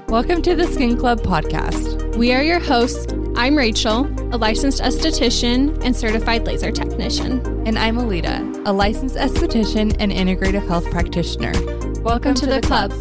Welcome to the Skin Club podcast. We are your hosts. I'm Rachel, a licensed esthetician and certified laser technician. And I'm Alita, a licensed esthetician and integrative health practitioner. Welcome to the club.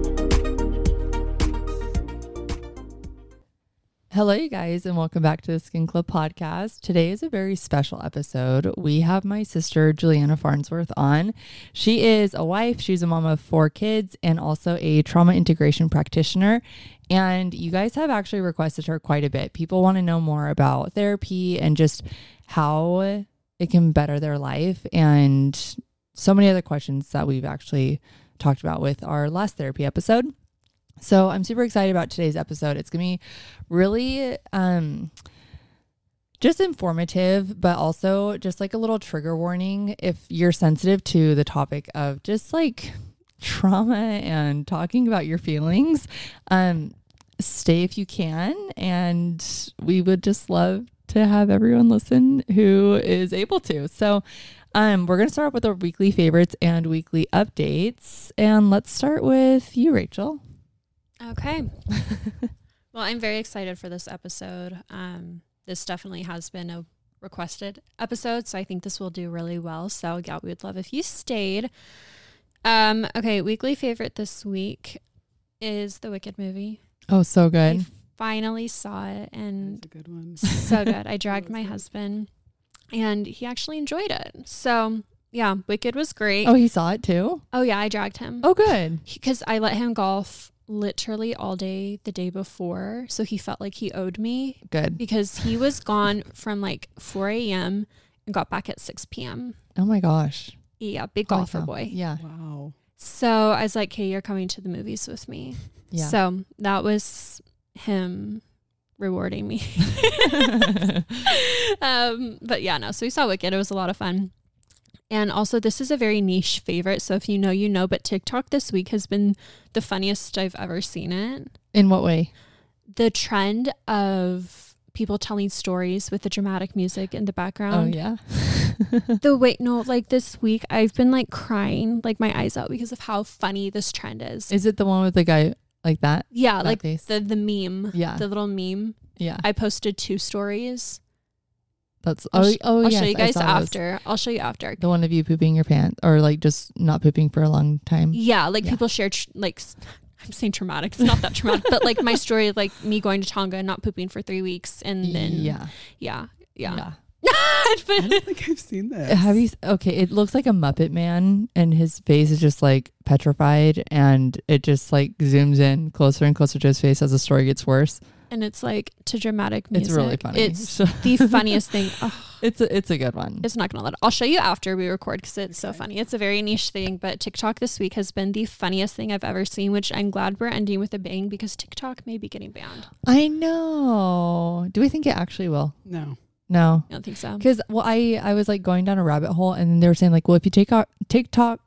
Hello, you guys, and welcome back to the Skin Club podcast. Today is a very special episode. We have my sister, Juliana Farnsworth, on. She is a wife. She's a mom of 4 kids and also a trauma integration practitioner. And you guys have actually requested her quite a bit. People want to know more about therapy and just how it can better their life, and so many other questions that we've actually talked about with our last therapy episode. So I'm super excited about today's episode. It's going to be really just informative, but also just like a little trigger warning if you're sensitive to the topic of just like trauma and talking about your feelings. Stay if you can, and we would just love to have everyone listen who is able to. So we're going to start off with our weekly favorites and weekly updates. And let's start with you, Rachel. Okay. Well, I'm very excited for this episode. This definitely has been a requested episode, so I think this will do really well. So yeah, we would love if you stayed. Okay, weekly favorite this week is the Wicked movie. Oh, so good. I finally saw it, and that's a good one. So good. I dragged my husband, and he actually enjoyed it. So yeah, Wicked was great. Oh, he saw it too? Oh yeah, I dragged him. Oh, good. Because I let him golf literally all day the day before, so he felt like he owed me. Good. Because he was gone from like 4 a.m. and got back at 6 p.m. Oh my gosh. Yeah, big golfer boy. Yeah. Wow. So I was like, hey, you're coming to the movies with me. Yeah. So that was him rewarding me. But yeah, no. So we saw Wicked. It was a lot of fun. And also, this is a very niche favorite. So if you know, you know. But TikTok this week has been the funniest I've ever seen it. In what way? The trend of people telling stories with the dramatic music in the background. Oh, yeah. Like this week, I've been like crying, like my eyes out because of how funny this trend is. Is it the one with the guy like that? Yeah, that like face? the meme. Yeah. The little meme. Yeah. I posted 2 stories. That's I'll yes, show you guys I saw after. those. I'll show you after. The one of you pooping your pants, or like just not pooping for a long time. Yeah, like Yeah. people share I'm saying traumatic. It's not that traumatic, but like my story of like me going to Tonga and not pooping for 3 weeks, and then yeah. I don't think I've seen this. Have you? Okay, it looks like a Muppet Man, and his face is just like petrified, and it just like zooms in closer and closer to his face as the story gets worse. And it's like to dramatic music. It's really funny. It's the funniest thing. Oh, it's a good one. it's not gonna let. I'll show you after we record because it's so funny. It's a very niche thing, but TikTok this week has been the funniest thing I've ever seen. Which I'm glad we're ending with a bang because TikTok may be getting banned. I know. Do we think it actually will? No. No. I don't think so. Because I was like going down a rabbit hole, and they were saying like, well, if you take off TikTok,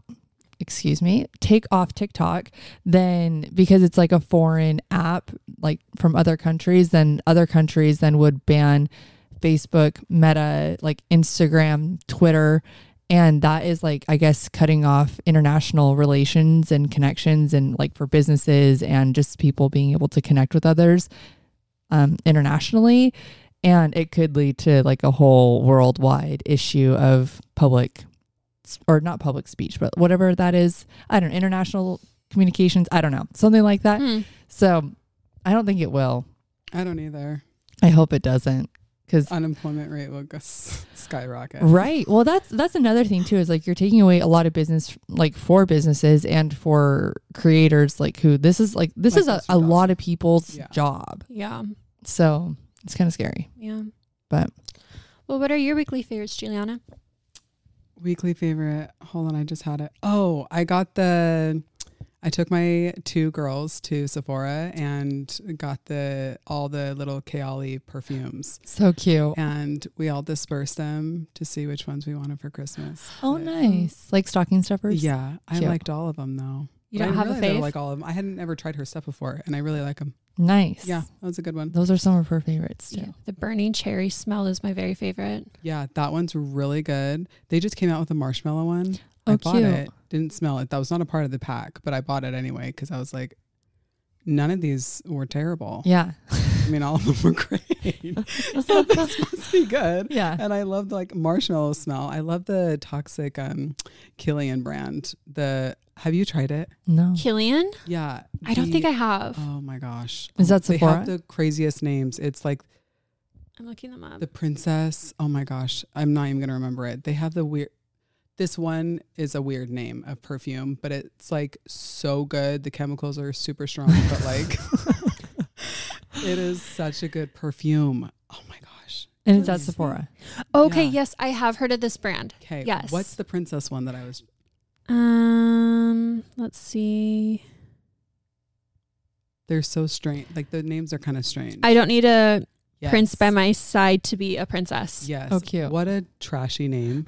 then because it's like a foreign app, like from other countries, then other countries then would ban Facebook, Meta, like Instagram, Twitter. And that is like, I guess, cutting off international relations and connections, and like for businesses and just people being able to connect with others internationally. And it could lead to like a whole worldwide issue of not public speech, but whatever that is. I don't know, international communications. I don't know, something like that. So I don't think it will. I don't either. I hope it doesn't, because unemployment rate will go skyrocket. Right. Well, that's another thing too, is like you're taking away a lot of business, like for businesses and for creators, like who this is a lot of people's job. Yeah. So it's kind of scary. Yeah. But well, what are your weekly favorites, Juliana? Weekly favorite. Hold on, I just had it. Oh, I took my 2 girls to Sephora and got all the little Kayali perfumes. so cute. And we all dispersed them to see which ones we wanted for Christmas. Oh, nice. Like stocking stuffers? Yeah. Cute. I liked all of them though. You don't have a fave? I like all of them. I hadn't ever tried her stuff before, and I really like them. Nice. Yeah, that was a good one. Those are some of her favorites too. Yeah. The burning cherry smell is my very favorite. Yeah, that one's really good. They just came out with a marshmallow one. Oh, I bought cute. it. Didn't smell it. That was not a part of the pack, but I bought it anyway because I was like, none of these were terrible. Yeah. I mean, all of them were great. So this must be good. Yeah. And I love the like marshmallow smell. I love the Toxic Killian brand. Have you tried it? No. Killian? Yeah. I don't think I have. Oh my gosh. Is that They Sephora? have the craziest names. It's like I'm looking them up. the princess. Oh my gosh. I'm not even going to remember it. They have the weird. This one is a weird name of perfume, but it's like so good. The chemicals are super strong, but like it is such a good perfume. Oh my gosh. And it's at Let's see. Sephora. Okay, Yeah. yes, I have heard of this brand. Okay. Yes. What's the princess one that I was? Let's see. They're so strange. Like the names are kind of strange. I don't need a Yes. prince by my side to be a princess. Yes. Oh, cute. What a trashy name.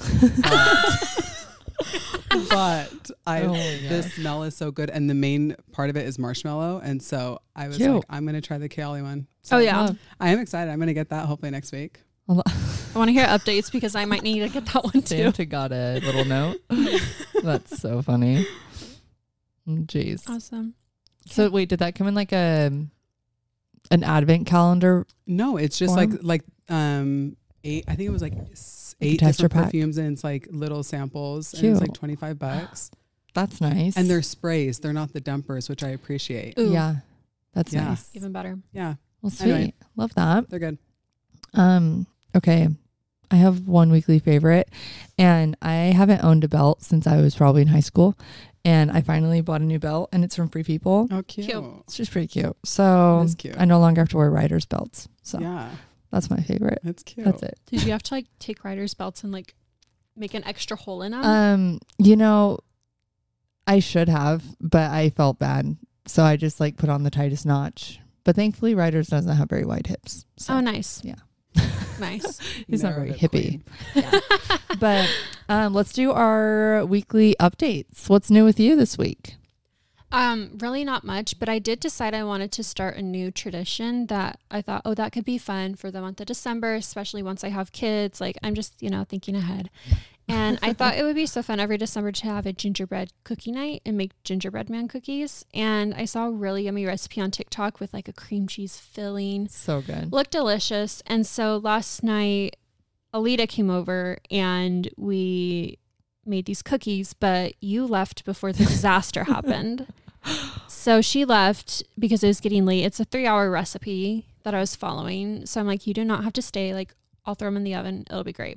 But Oh my the gosh. smell is so good, and the main part of it is marshmallow, and so I was Cute. like, I'm gonna try the Kayali one. So Oh, yeah. Love. I am excited. I'm gonna get that hopefully next week. I want to hear updates because I might need to get that one too. Santa got a little note. That's so funny. Jeez. Awesome. So wait, did that come in like an advent calendar? No, it's just Form? like 8. I think it was like 8 tester different pack? perfumes, and it's like little samples, and it's like Cute. $25. That's nice. And they're sprays. They're not the dumpers, which I appreciate. Ooh. yeah, that's Yeah. nice. Even better. Yeah, Well, sweet. Anyway. Love that. they're good. Okay. I have one weekly favorite, and I haven't owned a belt since I was probably in high school. And I finally bought a new belt, and it's from Free People. Oh, cute. Cute. It's just pretty cute. So That's cute. I no longer have to wear rider's belts. So Yeah, that's my favorite. that's cute. That's it. Did you have to like take rider's belts and like make an extra hole in them? You know, I should have, but I felt bad. So I just like put on the tightest notch. But thankfully, Riders doesn't have very wide hips. So Oh, nice. yeah. Nice. he's not Narrowed very it, hippie. queen. But let's do our weekly updates. What's new with you this week? Really not much, but I did decide I wanted to start a new tradition that I thought, oh, that could be fun for the month of December, especially once I have kids. Like I'm just, thinking ahead. And I thought it would be so fun every December to have a gingerbread cookie night and make gingerbread man cookies. And I saw a really yummy recipe on TikTok with like a cream cheese filling. So good. Looked delicious. And so last night, Alita came over and we made these cookies, but you left before the disaster happened. So she left because it was getting late. It's a 3-hour recipe that I was following. So I'm like, you do not have to stay. Like, I'll throw them in the oven. It'll be great.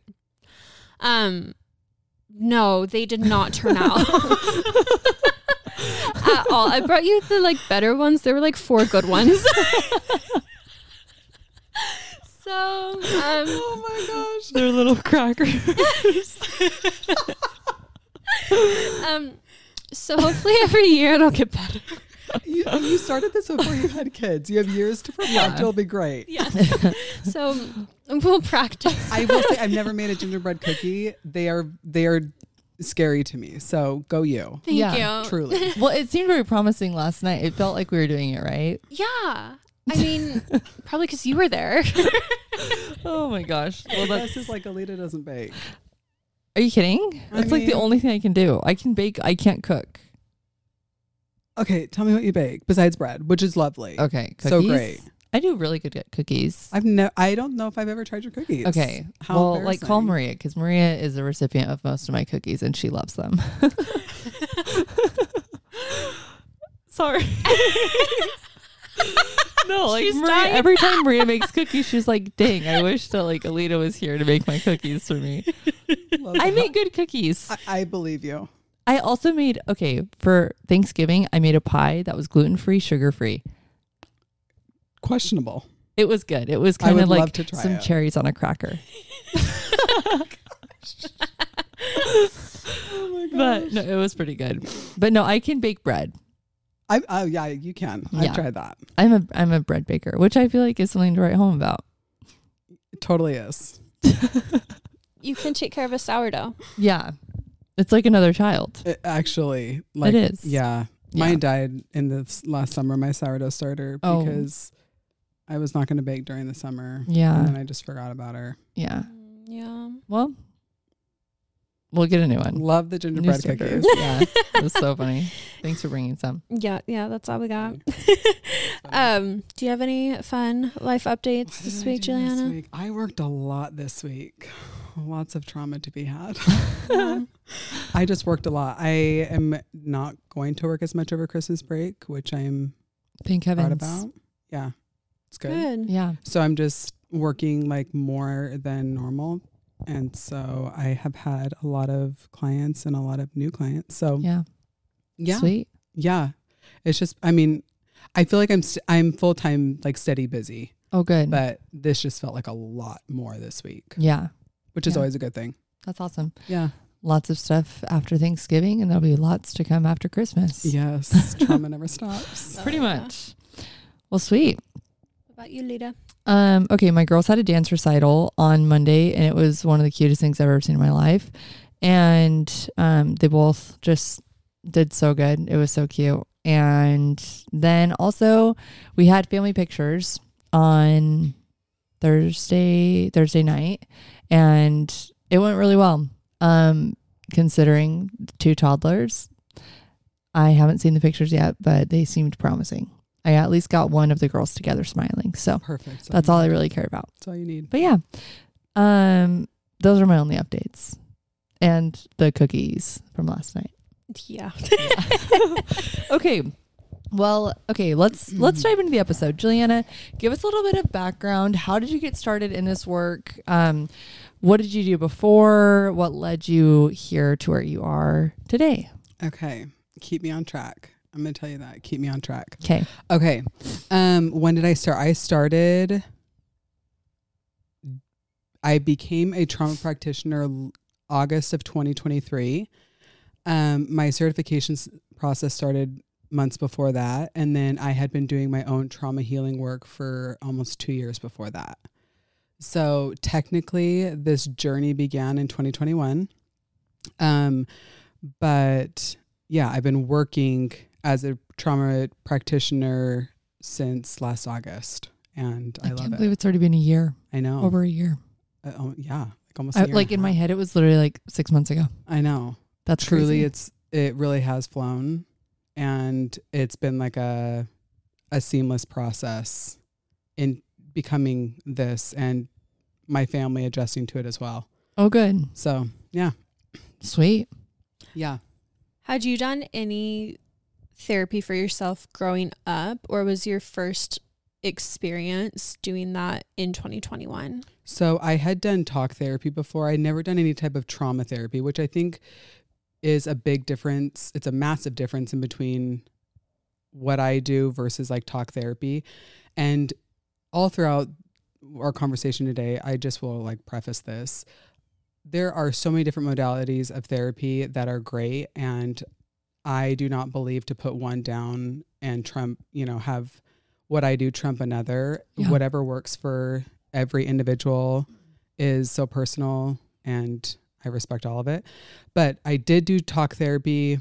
No, they did not turn out at all. I brought you the like better ones. There were like 4 good ones. So, Oh my gosh. They're little crackers. so hopefully every year it'll get better. You started this before you had kids. You have years to perfect. Yeah. It'll be great. Yes. So we'll practice. I will say I've never made a gingerbread cookie. They are scary to me. So go you. Thank Yeah, you. Truly. Well, it seemed very promising last night. It felt like we were doing it right. Yeah. I mean, probably because you were there. Oh my gosh. Well, This is like Alita doesn't bake. Are you kidding? I That's like the mean- only thing I can do. I can bake. I can't cook. Okay, tell me what you bake besides bread, which is lovely. Okay. Cookies. So great. I do really good at cookies. I don't know if I've ever tried your cookies. Okay. How Well, like call embarrassing. Maria because Maria is a recipient of most of my cookies and she loves them. Sorry. No, like She's Maria, dying. every time Maria makes cookies, she's like, dang, I wish that like Alita was here to make my cookies for me. Love I that. make good cookies. I believe you. I also made, for Thanksgiving, I made a pie that was gluten-free, sugar-free. Questionable. It was good. It was I kind would of love like to try some it. cherries on a cracker. Oh my But no, it was pretty good. But no, I can bake bread. Yeah, you can. Yeah. I've tried that. I'm a bread baker, which I feel like is something to write home about. It totally is. You can take care of a sourdough. Yeah. It's like another child. It actually, like, It is. Yeah. Yeah. Mine died in this last summer, my sourdough starter, Oh. because I was not going to bake during the summer. Yeah. And then I just forgot about her. Yeah. Yeah. Well, We'll get a new one. Love the gingerbread New stickers. cookies. Yeah, it was so funny. Thanks for bringing some. Yeah, that's all we got. Do you have any fun life updates this week, Juliana? I worked a lot this week. Lots of trauma to be had. I just worked a lot. I am not going to work as much over Christmas break, which I'm Thank proud heavens. about. Yeah, it's good. Good. Yeah. So I'm just working like more than normal. And so I have had a lot of clients and a lot of new clients. So Yeah. yeah. Sweet. Yeah. It's just, I mean, I feel like I'm full-time, like steady busy, Oh, good. but this just felt like a lot more this week, Yeah. which is Yeah. always a good thing. That's awesome. Yeah. Lots of stuff after Thanksgiving, and there'll be lots to come after Christmas. Yes. Trauma never stops. Pretty Yeah. much. Well, sweet. What about you, Lita? Okay, my girls had a dance recital on Monday, and it was one of the cutest things I've ever seen in my life. And they both just did so good. It was so cute. And then also we had family pictures on Thursday night, and it went really well. Considering 2 toddlers, I haven't seen the pictures yet, but they seemed promising. I at least got one of the girls together smiling. So Perfect. that's all I really cared about. That's all you need. But yeah, those are my only updates, and the cookies from last night. Yeah. Okay. Well, okay, let's dive into the episode. Juliana, give us a little bit of background. How did you get started in this work? What did you do before? What led you here to where you are today? Okay. Keep me on track. I'm going to tell you that. Keep me on track. Okay. Okay. When did I start? I became a trauma practitioner August of 2023. My certifications process started months before that. And then I had been doing my own trauma healing work for almost 2 years before that. So technically this journey began in 2021. But yeah, I've been working as a trauma practitioner since last August, and I love can't it. believe it's already been a year, I know. over a year. Yeah, like almost a year Like and a in my half. head, it was literally like 6 months ago. I know. That's Truly, crazy. it really has flown, and it's been like a seamless process in becoming this, and my family adjusting to it as well. Oh, good. So yeah, Sweet. yeah. Had you done any therapy for yourself growing up, or was your first experience doing that in 2021? So I had done talk therapy before. I'd never done any type of trauma therapy, which I think is a big difference. It's a massive difference in between what I do versus like talk therapy. And all throughout our conversation today, I just will like preface this. There are so many different modalities of therapy that are great. And I do not believe to put one down and trump, have what I do trump another. Yeah. Whatever works for every individual is so personal, and I respect all of it. But I did do talk therapy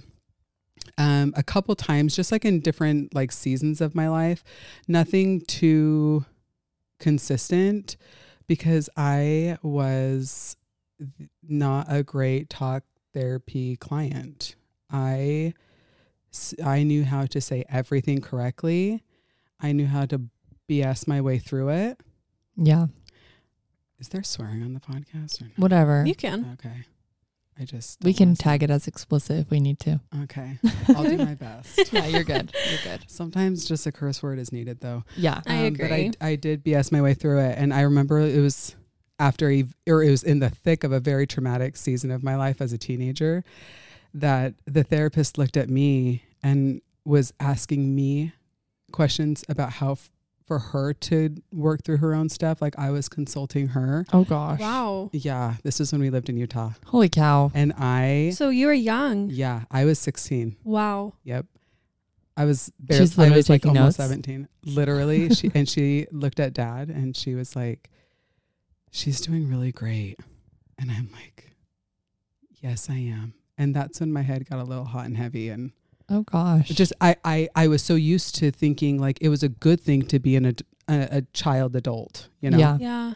a couple times, just like in different like seasons of my life. Nothing too consistent, because I was not a great talk therapy client. I knew how to say everything correctly. I knew how to BS my way through it. Yeah. Is there swearing on the podcast? Or no? Whatever. You can. Okay. We can tag it as explicit if we need to. Okay. I'll do my best. Yeah, you're good. You're good. Sometimes just a curse word is needed though. Yeah. I agree. But I did BS my way through it. And I remember it was it was in the thick of a very traumatic season of my life as a teenager, that the therapist looked at me and was asking me questions about how for her to work through her own stuff. Like I was consulting her. Oh gosh. Wow. Yeah. This is when we lived in Utah. Holy cow. And So you were young. yeah, I was 16. Wow. Yep. I was She's I literally was like taking almost notes. 17. Literally. She looked at Dad and she was like, she's doing really great. And I'm like, yes, I am. And that's when my head got a little hot and heavy. And Oh gosh. just, I was so used to thinking like it was a good thing to be a child adult, Yeah. Yeah.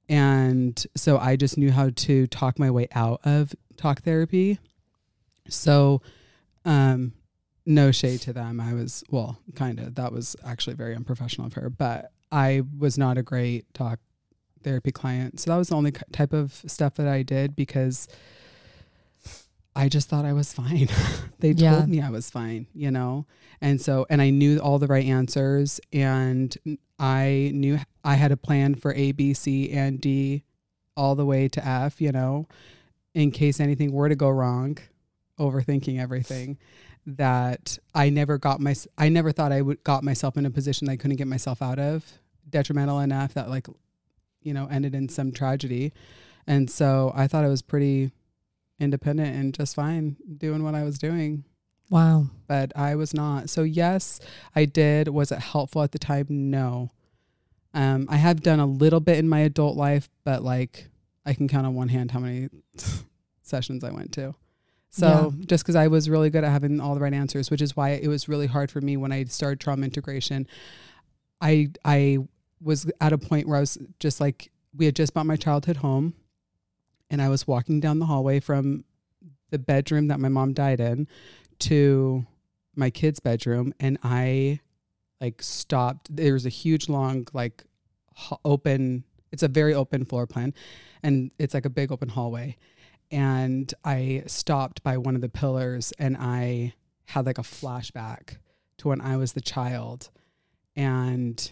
And so I just knew how to talk my way out of talk therapy. So, no shade to them. That was actually very unprofessional of her, but I was not a great talk therapy client. So that was the only type of stuff that I did because I just thought I was fine. They told me I was fine, you know? And I knew all the right answers, and I knew I had a plan for A, B, C, and D all the way to F, you know, in case anything were to go wrong, overthinking everything. That I never thought I got myself in a position I couldn't get myself out of, detrimental enough that ended in some tragedy. And so I thought I was pretty independent and just fine doing what I was doing. Wow. But I was not. So yes, I did. Was it helpful at the time? No. I have done a little bit in my adult life, but I can count on one hand how many sessions I went to. So just because I was really good at having all the right answers, which is why it was really hard for me when I started trauma integration. I was at a point where I was just we had just bought my childhood home, and I was walking down the hallway from the bedroom that my mom died in to my kid's bedroom, and I stopped. There was a huge long open. It's a very open floor plan, and it's like a big open hallway. And I stopped by one of the pillars, and I had a flashback to when I was the child, and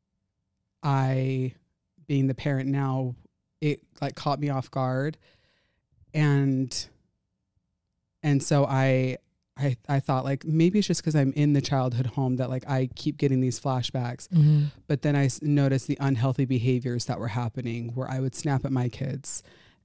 I, being the parent now, it caught me off guard. And so I thought maybe it's just because I'm in the childhood home that I keep getting these flashbacks. Mm-hmm. But then I noticed the unhealthy behaviors that were happening, where I would snap at my kids,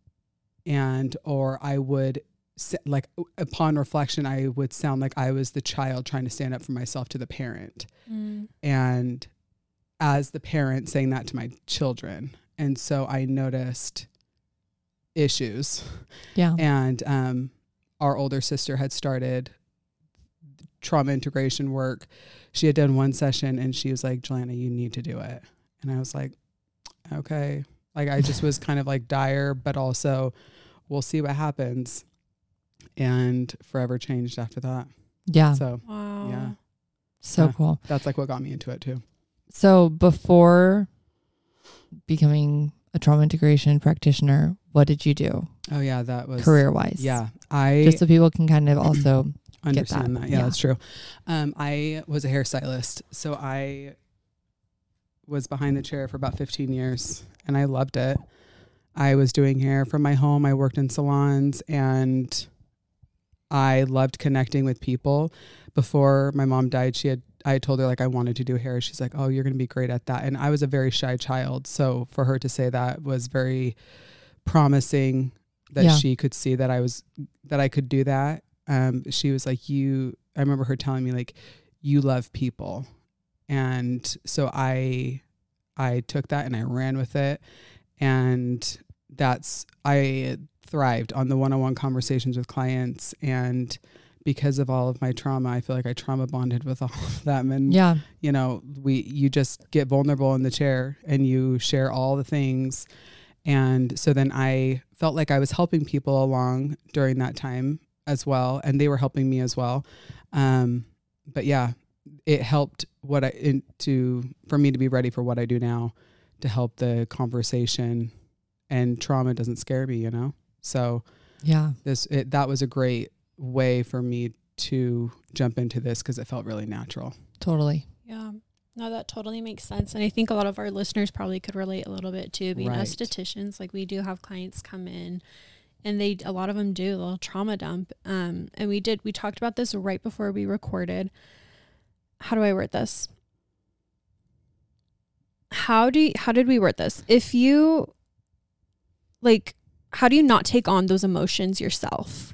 or I would upon reflection, I would sound like I was the child trying to stand up for myself to the parent. And as the parent saying that to my children. And so I noticed issues. Yeah. And our older sister had started trauma integration work. She had done one session, and she was like, Joanna, you need to do it. And I was like, okay. I just was kind of dire, but also we'll see what happens. And forever changed after that. Yeah. So, wow. Yeah. So cool. That's what got me into it too. So before becoming a trauma integration practitioner, what did you do? Oh yeah, that was career-wise. Yeah. Just so people can kind of also understand that. Yeah, Yeah. that's true. I was a hairstylist, so I was behind the chair for about 15 years, and I loved it. I was doing hair from my home. I worked in salons, and I loved connecting with people. Before my mom died, I told her I wanted to do hair. She's like, oh, you're going to be great at that. And I was a very shy child. So for her to say that was very promising, that she could see that I could do that. She was like, I remember her telling me you love people. And so I took that and I ran with it. And I thrived on the one-on-one conversations with clients. And because of all of my trauma, I feel like I trauma bonded with all of them. And, you just get vulnerable in the chair and you share all the things. And so then I felt like I was helping people along during that time as well. And they were helping me as well. But yeah, it helped for me to be ready for what I do now, to help the conversation, and trauma doesn't scare me, So yeah, that was a great way for me to jump into this, because it felt really natural. Totally. Yeah. No, that totally makes sense. And I think a lot of our listeners probably could relate a little bit too, being estheticians. We do have clients come in, and a lot of them do a little trauma dump. And we talked about this right before we recorded. How do I word this? How did we word this? If you how do you not take on those emotions yourself?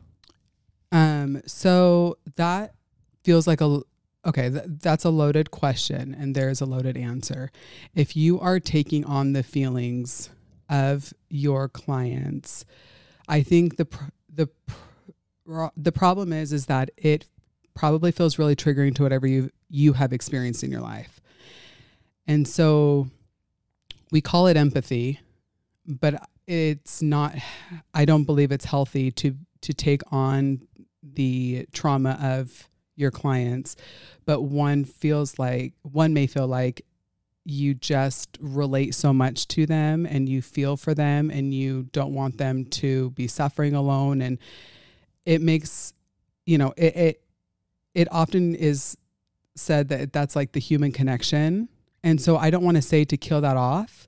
So that feels like that's a loaded question, and there's a loaded answer. If you are taking on the feelings of your clients, I think the problem is that it probably feels really triggering to whatever you have experienced in your life. And so we call it empathy. but it's not, I don't believe it's healthy to take on the trauma of your clients, but one may feel like you just relate so much to them and you feel for them and you don't want them to be suffering alone. And it makes, it often is said that that's like the human connection. And so I don't want to say to kill that off.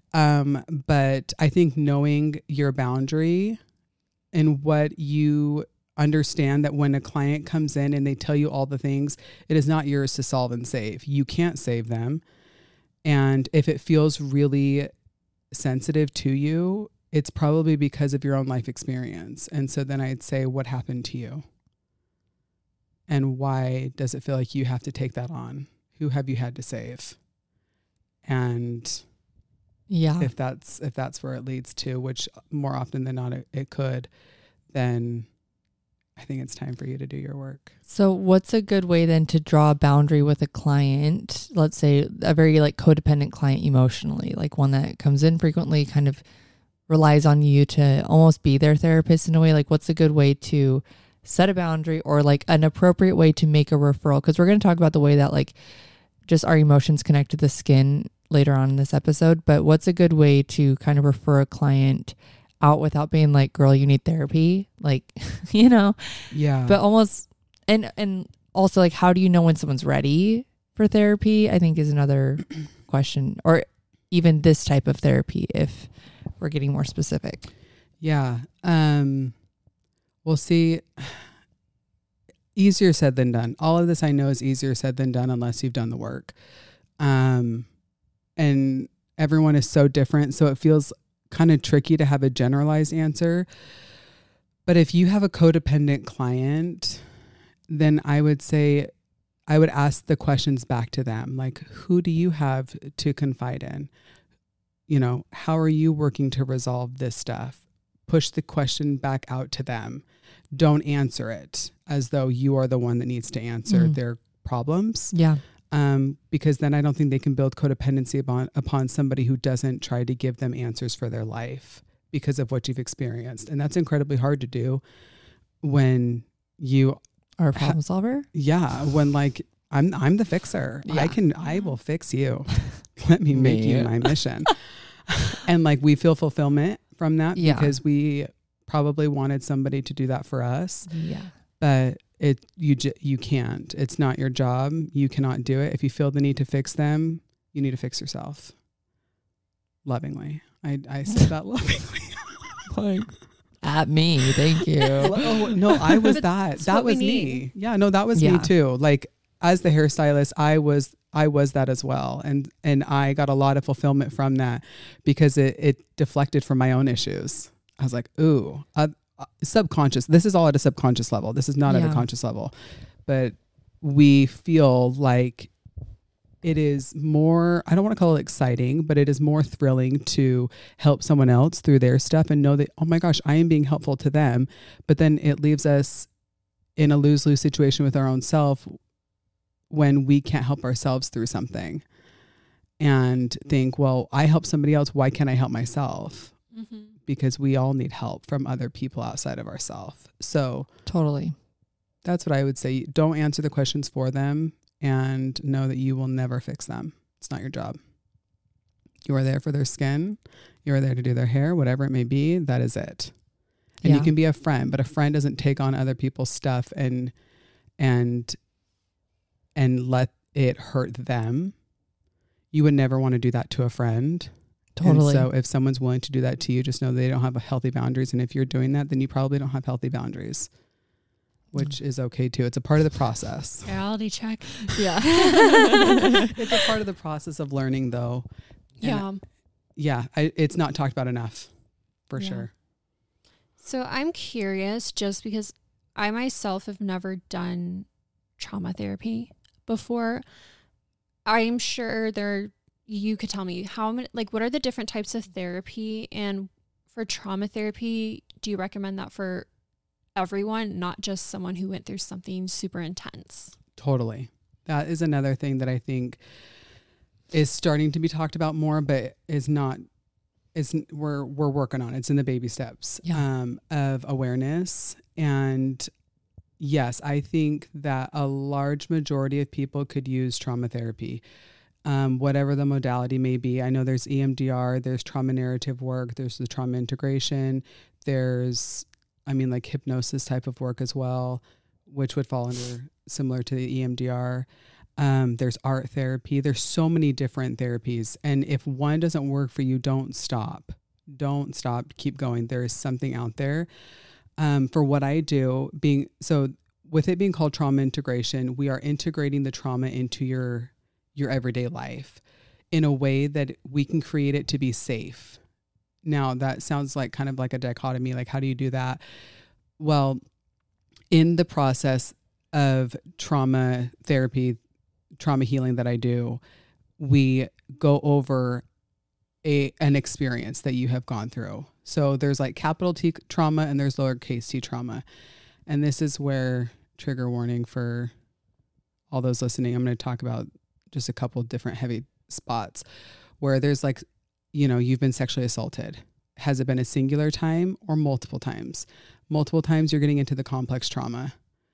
But I think knowing your boundary and what you understand, that when a client comes in and they tell you all the things, it is not yours to solve and save. You can't save them. And if it feels really sensitive to you, it's probably because of your own life experience. And so then I'd say, what happened to you? And why does it feel like you have to take that on? Who have you had to save? And if that's where it leads to, which more often than not it could, then I think it's time for you to do your work. So what's a good way then to draw a boundary with a client? Let's say a very like codependent client emotionally, like one that comes in frequently, kind of relies on you to almost be their therapist in a way. Like what's a good way to set a boundary, or like an appropriate way to make a referral? Because we're going to talk about the way that like just our emotions connect to the skin later on in this episode. But what's a good way to kind of refer a client out without being like, girl, you need therapy? Like, Yeah. But almost, and also like, how do you know when someone's ready for therapy? I think is another question, or even this type of therapy, if we're getting more specific. Yeah. We'll see. Easier said than done. All of this I know is easier said than done unless you've done the work. And everyone is so different. So it feels kind of tricky to have a generalized answer. But if you have a codependent client, then I would say, I would ask the questions back to them. Like, who do you have to confide in? How are you working to resolve this stuff? Push the question back out to them. Don't answer it as though you are the one that needs to answer their problems. Yeah. Because then I don't think they can build codependency upon somebody who doesn't try to give them answers for their life because of what you've experienced. And that's incredibly hard to do when you are a problem solver. Yeah. When like, I'm the fixer. Yeah. I will fix you. Let me make you my mission. And like, we feel fulfillment from that because we probably wanted somebody to do that for us. Yeah. But you can't. It's not your job. You cannot do it. If you feel the need to fix them, you need to fix yourself. Lovingly. I say that lovingly. Like, at me. Thank you. Oh, no, I was that. That was me. Yeah, no, that was me too. Like as the hairstylist, I was that as well. And I got a lot of fulfillment from that because it deflected from my own issues. I was like, ooh, subconscious. This is all at a subconscious level. This is not at a conscious level. But we feel like it is more, I don't want to call it exciting, but it is more thrilling to help someone else through their stuff and know that, oh my gosh, I am being helpful to them. But then it leaves us in a lose-lose situation with our own self when we can't help ourselves through something and think, well, I help somebody else. Why can't I help myself? Mm-hmm. Because we all need help from other people outside of ourselves. So totally. That's what I would say. Don't answer the questions for them and know that you will never fix them. It's not your job. You are there for their skin. You are there to do their hair, whatever it may be. That is it. And you can be a friend, but a friend doesn't take on other people's stuff and let it hurt them. You would never want to do that to a friend. Totally. And so if someone's willing to do that to you, just know they don't have healthy boundaries. And if you're doing that, then you probably don't have healthy boundaries, which is okay too. It's a part of the process. Reality check. Yeah. It's a part of the process of learning though. And it's not talked about enough for sure. So I'm curious, just because I myself have never done trauma therapy before. I'm sure you could tell me how many, like, what are the different types of therapy? And for trauma therapy, do you recommend that for everyone, not just someone who went through something super intense? Totally. That is another thing that I think is starting to be talked about more, but it's we're working on. It's in the baby steps of awareness. And yes, I think that a large majority of people could use trauma therapy, whatever the modality may be. I know there's EMDR, there's trauma narrative work, there's the trauma integration, there's, like hypnosis type of work as well, which would fall under similar to the EMDR. There's art therapy. There's so many different therapies. And if one doesn't work for you, don't stop. Don't stop. Keep going. There is something out there. For what I do, with it being called trauma integration, we are integrating the trauma into your everyday life in a way that we can create it to be safe. Now, that sounds like kind of like a dichotomy. Like, how do you do that? Well, in the process of trauma therapy, trauma healing that I do, we go over an experience that you have gone through. So there's like capital T trauma and there's lowercase t trauma. And this is where, trigger warning for all those listening, I'm going to talk about just a couple of different heavy spots where there's like, you've been sexually assaulted. Has it been a singular time or multiple times? Multiple times, you're getting into the complex trauma,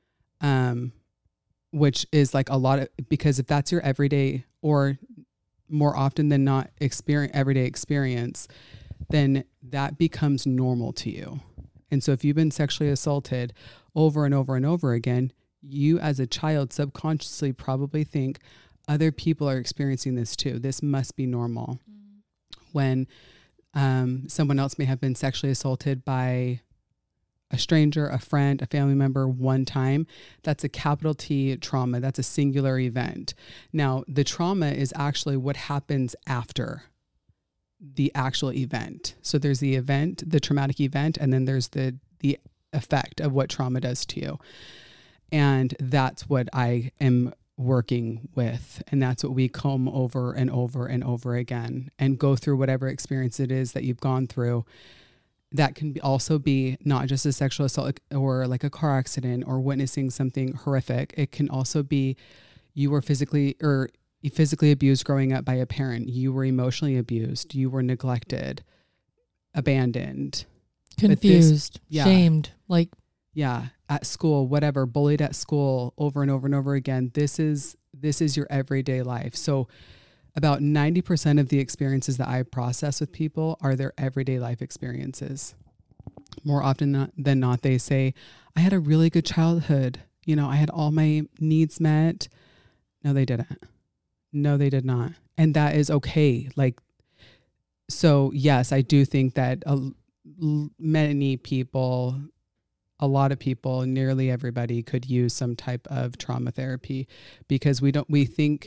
which is like a lot of, because if that's your everyday or more often than not everyday experience, then that becomes normal to you. And so if you've been sexually assaulted over and over and over again, you as a child subconsciously probably think other people are experiencing this too. This must be normal. When someone else may have been sexually assaulted by a stranger, a friend, a family member one time, that's a capital T trauma. That's a singular event. Now, the trauma is actually what happens after the actual event. So there's the event, the traumatic event, and then there's the effect of what trauma does to you. And that's what I am working with. And that's what we comb over and over and over again and go through whatever experience it is that you've gone through. That can also be not just a sexual assault or like a car accident or witnessing something horrific. It can also be you were physically abused growing up by a parent. You were emotionally abused. You were neglected, abandoned, confused, shamed, at school, whatever, bullied at school over and over and over again. This is your everyday life. So about 90% of the experiences that I process with people are their everyday life experiences. More often than not, they say, I had a really good childhood. I had all my needs met. No, they didn't. No, they did not. And that is okay. So yes, I do think that many people, a lot of people, nearly everybody could use some type of trauma therapy because we think,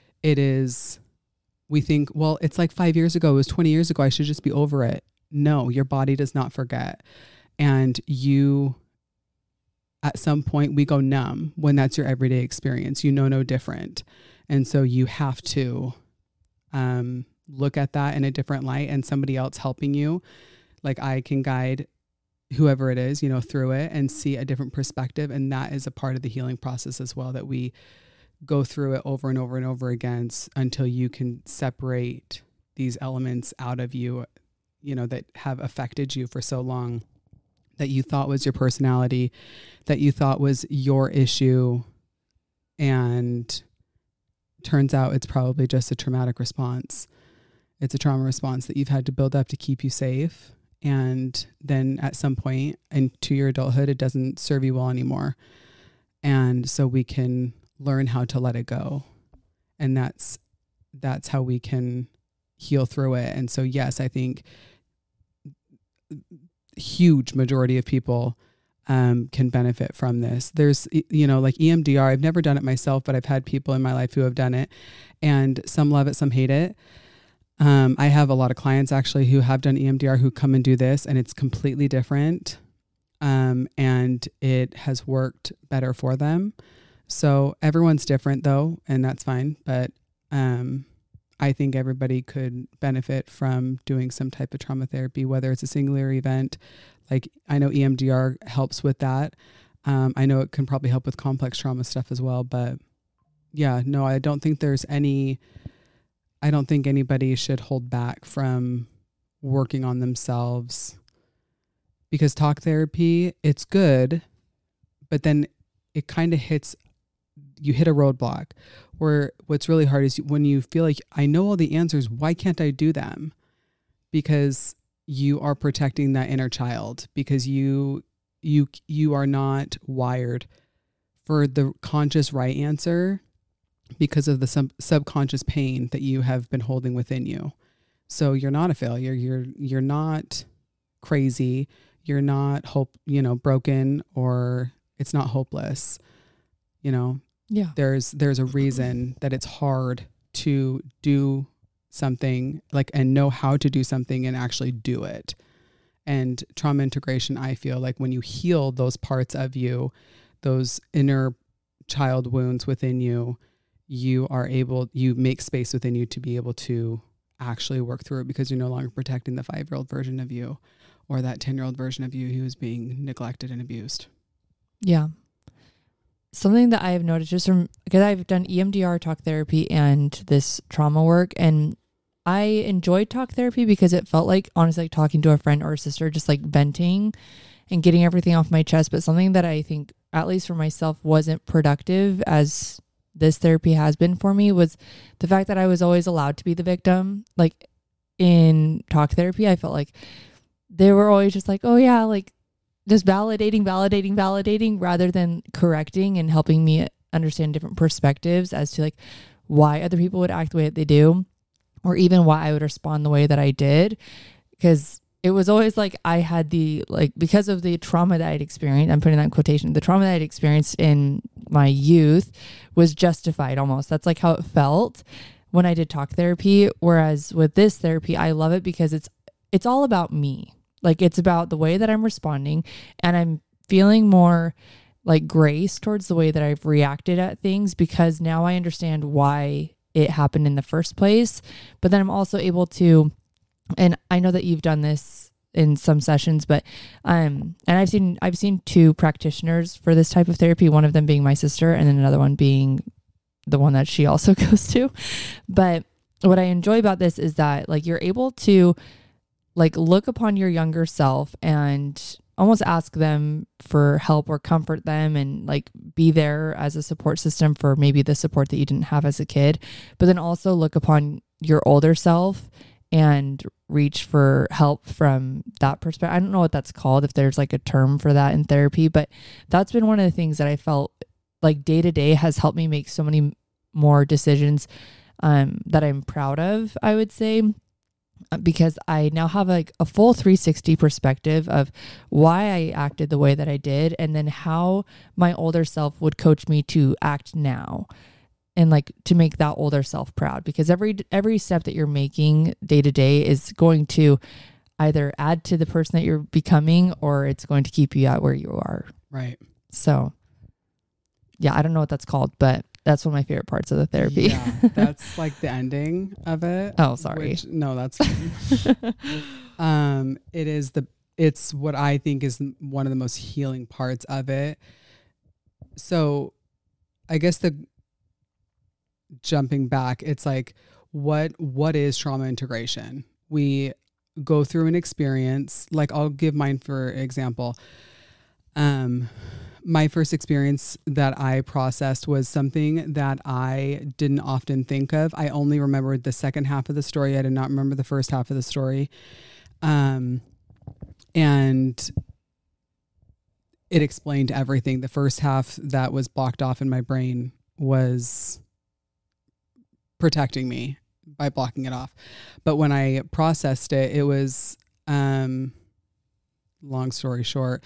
well, it's like 5 years ago, it was 20 years ago, I should just be over it. No, your body does not forget. And at some point we go numb when that's your everyday experience, no different. And so you have to look at that in a different light and somebody else helping you. Like I can guide whoever it is, through it and see a different perspective. And that is a part of the healing process as well, that we go through it over and over and over again until you can separate these elements out of you, that have affected you for so long, that you thought was your personality, that you thought was your issue. And turns out it's probably just a traumatic response. It's a trauma response that you've had to build up to keep you safe. And then at some point into your adulthood, it doesn't serve you well anymore. And so we can learn how to let it go. And that's how we can heal through it. And so, yes, I think huge majority of people can benefit from this. There's, like EMDR, I've never done it myself, but I've had people in my life who have done it, and some love it, some hate it. I have a lot of clients actually who have done EMDR who come and do this, and it's completely different. And it has worked better for them. So everyone's different though, and that's fine. But, I think everybody could benefit from doing some type of trauma therapy, whether it's a singular event. Like I know EMDR helps with that. I know it can probably help with complex trauma stuff as well, but yeah, no, I don't think anybody should hold back from working on themselves, because talk therapy, it's good, but then it kind of you hit a roadblock where what's really hard is when you feel like, I know all the answers, why can't I do them? Because you are protecting that inner child, because you are not wired for the conscious right answer because of the subconscious pain that you have been holding within you. So you're not a failure. You're not crazy. You're not broken, or it's not hopeless. Yeah. There's a reason that it's hard to do something and know how to do something and actually do it. And trauma integration, I feel like when you heal those parts of you, those inner child wounds within you, you make space within you to be able to actually work through it, because you're no longer protecting the 5-year-old version of you or that 10-year-old version of you who is being neglected and abused. Yeah. Something that I have noticed just because I've done EMDR talk therapy and this trauma work, and I enjoyed talk therapy because it felt like, honestly, like talking to a friend or a sister, just like venting and getting everything off my chest. But something that I think, at least for myself, wasn't productive as this therapy has been for me was the fact that I was always allowed to be the victim. Like in talk therapy, I felt like they were always just like, oh yeah, like just validating rather than correcting and helping me understand different perspectives as to like why other people would act the way that they do, or even why I would respond the way that I did. Because it was always like I had because of the trauma that I'd experienced, I'm putting that in quotation, the trauma that I'd experienced in my youth was justified almost. That's like how it felt when I did talk therapy. Whereas with this therapy, I love it because it's all about me. Like it's about the way that I'm responding, and I'm feeling more like grace towards the way that I've reacted at things, because now I understand why it happened in the first place. But then I'm also able to, and I know that you've done this in some sessions, but and I've seen 2 practitioners for this type of therapy, one of them being my sister and then another one being the one that she also goes to. But what I enjoy about this is that like you're able to like look upon your younger self and almost ask them for help or comfort them, and like be there as a support system for maybe the support that you didn't have as a kid, but then also look upon your older self and reach for help from that perspective. I don't know what that's called, if there's like a term for that in therapy, but that's been one of the things that I felt like day to day has helped me make so many more decisions that I'm proud of, I would say, because I now have like a full 360 perspective of why I acted the way that I did, and then how my older self would coach me to act now, and like to make that older self proud, because every step that you're making day to day is going to either add to the person that you're becoming, or it's going to keep you at where you are. Right. So yeah, I don't know what that's called, but that's one of my favorite parts of the therapy. Yeah, that's like the ending of it. Oh, sorry. No, that's fine. It's what I think is one of the most healing parts of it. So I guess jumping back, it's like, what is trauma integration? We go through an experience, like I'll give mine for example. My first experience that I processed was something that I didn't often think of. I only remembered the second half of the story. I did not remember the first half of the story. And it explained everything. The first half that was blocked off in my brain was protecting me by blocking it off. But when I processed it, it was, long story short,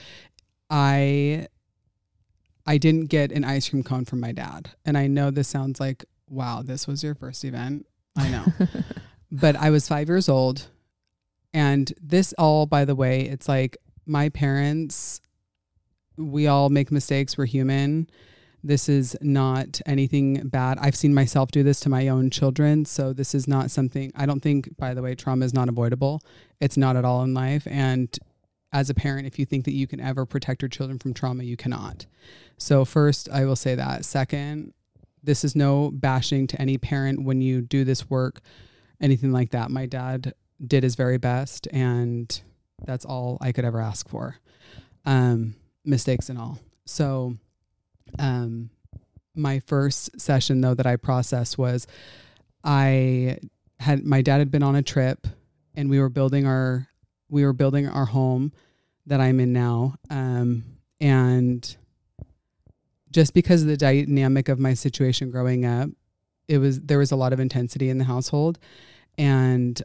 I didn't get an ice cream cone from my dad. And I know this sounds like, wow, this was your first event. I know. But I was 5 years old. And this all, by the way, it's like my parents, we all make mistakes. We're human. This is not anything bad. I've seen myself do this to my own children. So this is not something, I don't think, by the way, trauma is not avoidable. It's not at all in life. And as a parent, if you think that you can ever protect your children from trauma, you cannot. So first, I will say that. Second, this is no bashing to any parent when you do this work, anything like that. My dad did his very best, and that's all I could ever ask for. Mistakes and all. So, my first session though that I processed was my dad had been on a trip, and we were building our home that I'm in now. And just because of the dynamic of my situation growing up, there was a lot of intensity in the household. And,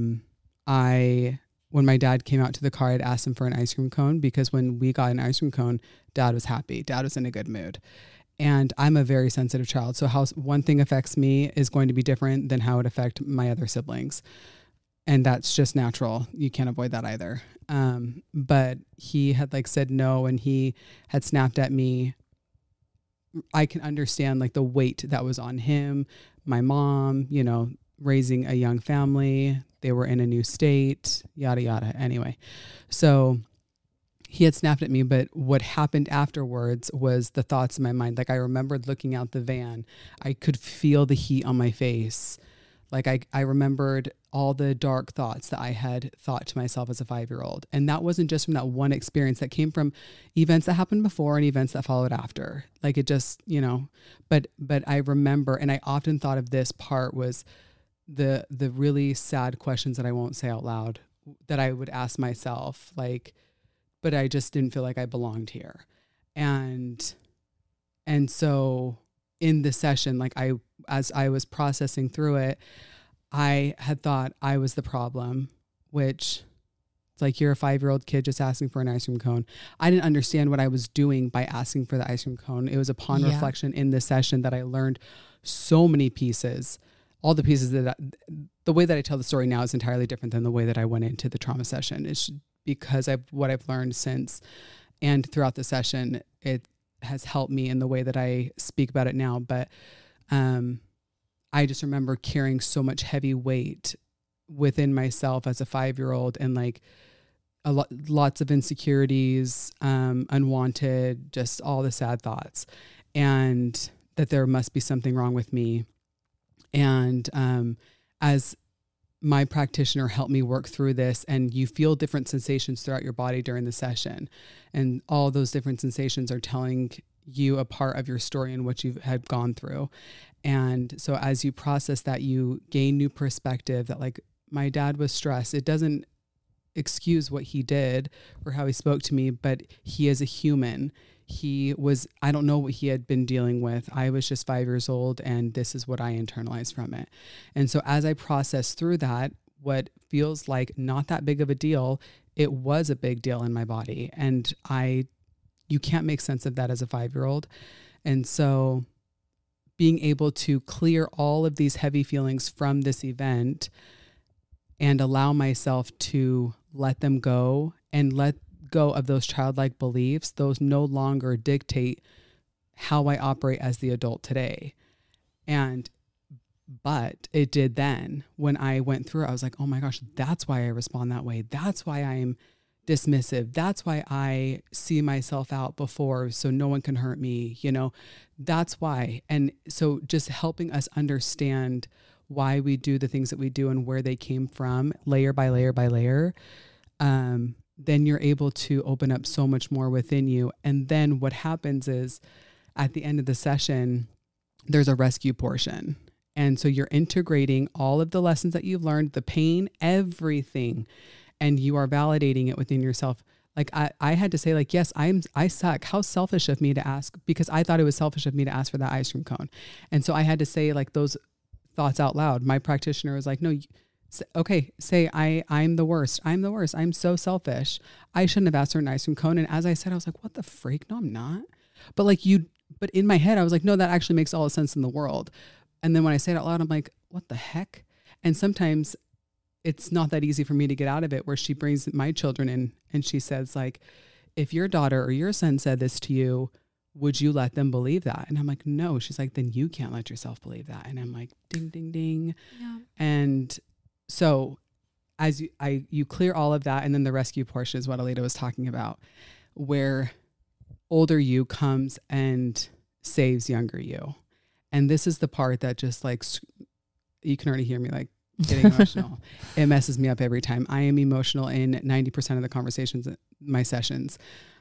when my dad came out to the car, I'd asked him for an ice cream cone, because when we got an ice cream cone, dad was happy. Dad was in a good mood. And I'm a very sensitive child. So how one thing affects me is going to be different than how it affect my other siblings. And that's just natural. You can't avoid that either. But he had like said no, and he had snapped at me. I can understand like the weight that was on him, my mom, you know, raising a young family. They were in a new state, yada, yada. Anyway, so he had snapped at me, but what happened afterwards was the thoughts in my mind. Like I remembered looking out the van. I could feel the heat on my face. Like I remembered all the dark thoughts that I had thought to myself as a 5-year-old. And that wasn't just from that one experience. That came from events that happened before and events that followed after. Like it just, you know, but I remember, and I often thought of this part was the really sad questions that I won't say out loud that I would ask myself, like, but I just didn't feel like I belonged here. And so in the session, like as I was processing through it, I had thought I was the problem, which it's like, you're a 5-year-old kid just asking for an ice cream cone. I didn't understand what I was doing by asking for the ice cream cone. It was upon reflection in the session that I learned so many pieces. All the pieces the way that I tell the story now is entirely different than the way that I went into the trauma session. It's because what I've learned since and throughout the session, it has helped me in the way that I speak about it now. But I just remember carrying so much heavy weight within myself as a 5-year-old, and like lots of insecurities, unwanted, just all the sad thoughts, and that there must be something wrong with me. And as my practitioner helped me work through this, and you feel different sensations throughout your body during the session, and all those different sensations are telling you a part of your story and what you had gone through. And so as you process that, you gain new perspective that like, my dad was stressed. It doesn't excuse what he did or how he spoke to me, but he is a human. I don't know what he had been dealing with. I was just 5 years old, and this is what I internalized from it. And so as I processed through that, what feels like not that big of a deal, it was a big deal in my body. And you can't make sense of that as a 5-year-old. And so being able to clear all of these heavy feelings from this event and allow myself to let them go and let go of those childlike beliefs, those no longer dictate how I operate as the adult today. But it did then. When I went through it, I was like, oh my gosh, that's why I respond that way. That's why I'm dismissive. That's why I see myself out before so no one can hurt me, you know, that's why. And so just helping us understand why we do the things that we do and where they came from, layer by layer by layer, then you're able to open up so much more within you. And then what happens is at the end of the session, there's a rescue portion. And so you're integrating all of the lessons that you've learned, the pain, everything, and you are validating it within yourself. Like I had to say like, yes, I suck. How selfish of me to ask, because I thought it was selfish of me to ask for that ice cream cone. And so I had to say like those thoughts out loud. My practitioner was like, no, okay, say I'm the worst. I'm the worst. I'm so selfish. I shouldn't have asked for an ice cream cone. And as I said, I was like, what the freak? No, I'm not. But in my head, I was like, no, that actually makes all the sense in the world. And then when I say it out loud, I'm like, what the heck? And sometimes it's not that easy for me to get out of it, where she brings my children in and she says like, if your daughter or your son said this to you, would you let them believe that? And I'm like, no. She's like, then you can't let yourself believe that. And I'm like, ding, ding, ding. Yeah. And so as you clear all of that, and then the rescue portion is what Alita was talking about, where older you comes and saves younger you. And this is the part that just like, you can already hear me like getting emotional. It messes me up every time. I am emotional in 90% of the conversations, my sessions.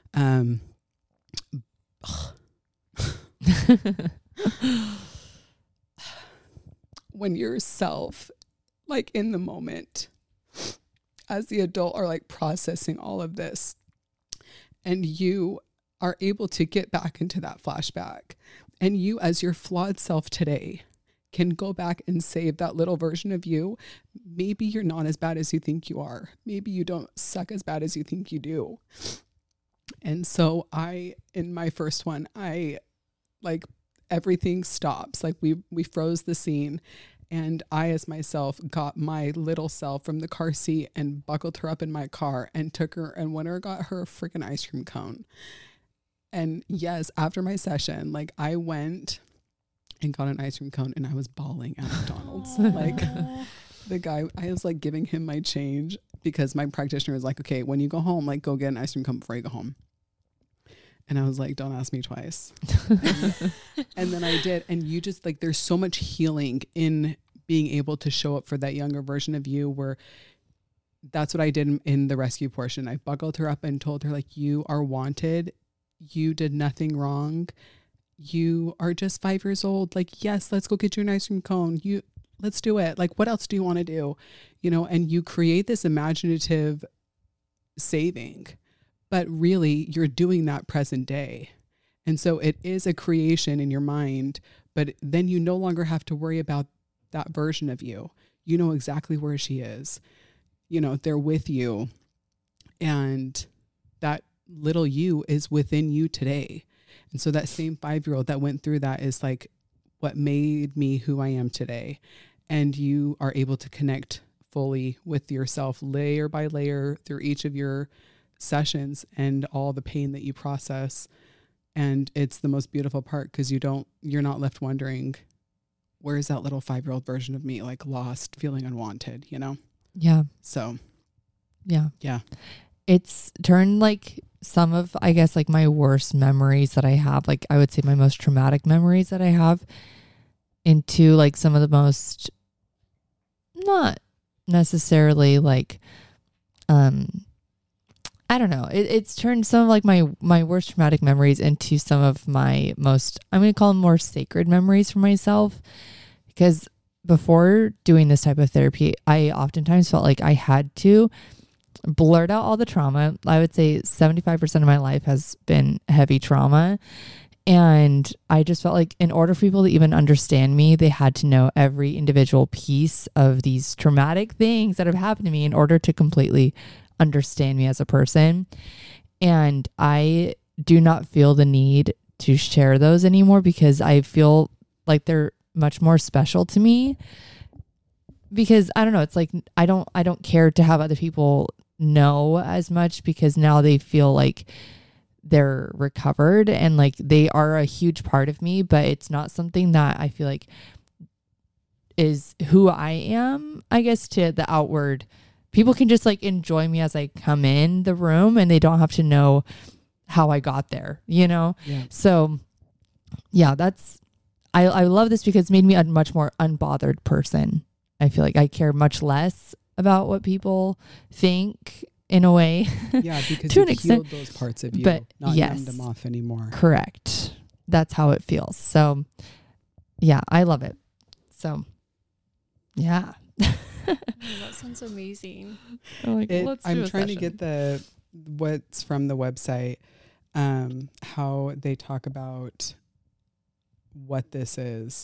When yourself, like in the moment, as the adult, are like processing all of this, and you are able to get back into that flashback, and you, as your flawed self today, can go back and save that little version of you. Maybe you're not as bad as you think you are. Maybe you don't suck as bad as you think you do. And so in my first one, like everything stops. Like we froze the scene, and I, as myself, got my little self from the car seat and buckled her up in my car and took her and went her got her a freaking ice cream cone. And yes, after my session, like I went and got an ice cream cone, and I was bawling at McDonald's. Like the guy, I was like giving him my change because my practitioner was like, okay, when you go home, like go get an ice cream cone before you go home. And I was like, don't ask me twice. And then I did. And you just like, there's so much healing in being able to show up for that younger version of you, where that's what I did in the rescue portion. I buckled her up and told her, like, you are wanted. You did nothing wrong. You are just 5 years old. Like, yes, let's go get you an ice cream cone. Let's do it. Like, what else do you want to do? You know, and you create this imaginative saving, but really you're doing that present day. And so it is a creation in your mind, but then you no longer have to worry about that version of you. You know exactly where she is. You know, they're with you, and that little you is within you today. And so that same 5-year-old that went through that is like what made me who I am today. And you are able to connect fully with yourself layer by layer through each of your sessions and all the pain that you process. And it's the most beautiful part, because you're not left wondering, where is that little 5-year-old version of me, like lost, feeling unwanted, you know? Yeah. So, yeah. It's turned like some of, I guess, like my worst memories that I have, like I would say my most traumatic memories that I have, into like some of the most, not necessarily like, I don't know. It's turned some of like my worst traumatic memories into some of my most, I'm going to call them more sacred memories for myself. Because before doing this type of therapy, I oftentimes felt like I had to blurt out all the trauma. I would say 75% of my life has been heavy trauma. And I just felt like in order for people to even understand me, they had to know every individual piece of these traumatic things that have happened to me in order to completely understand me as a person. And I do not feel the need to share those anymore, because I feel like they're much more special to me, because I don't know, it's like I don't care to have other people know as much, because now they feel like they're recovered and like they are a huge part of me, but it's not something that I feel like is who I am, I guess, to the outward. People can just like enjoy me as I come in the room, and they don't have to know how I got there, you know? Yeah. So yeah, I love this because it's made me a much more unbothered person. I feel like I care much less about what people think in a way. Yeah, because to you've an extent, healed those parts of you, but not yes, numbed them off anymore. Correct. That's how it feels. So yeah, I love it. So yeah. That sounds amazing. I'm trying to get what's from the website, how they talk about what this is,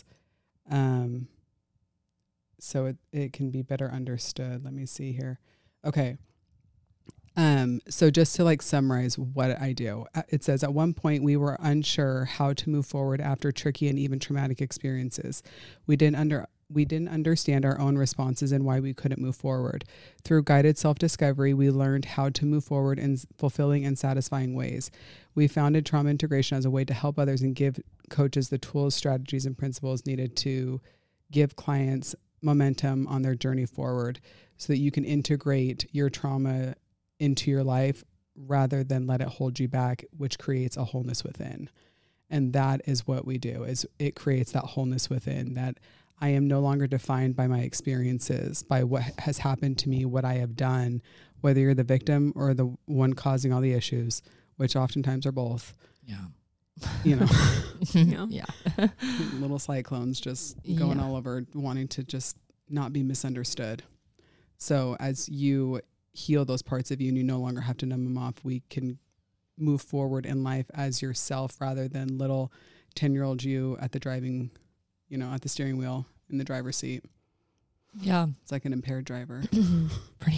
so it can be better understood. Let me see here. Okay. So just to like summarize what I do, it says at one point we were unsure how to move forward after tricky and even traumatic experiences. We didn't understand our own responses and why we couldn't move forward. Through guided self-discovery, we learned how to move forward in fulfilling and satisfying ways. We founded Trauma Integration as a way to help others and give coaches the tools, strategies, and principles needed to give clients momentum on their journey forward, so that you can integrate your trauma into your life rather than let it hold you back, which creates a wholeness within. And that is what we do, is it creates that wholeness within, that I am no longer defined by my experiences, by what has happened to me, what I have done, whether you're the victim or the one causing all the issues, which oftentimes are both. Yeah. You know, Yeah. little cyclones just going all over, wanting to just not be misunderstood. So as you heal those parts of you and you no longer have to numb them off, we can move forward in life as yourself rather than little 10-year-old you at the driving, at the steering wheel in the driver's seat. Yeah. It's like an impaired driver. Pretty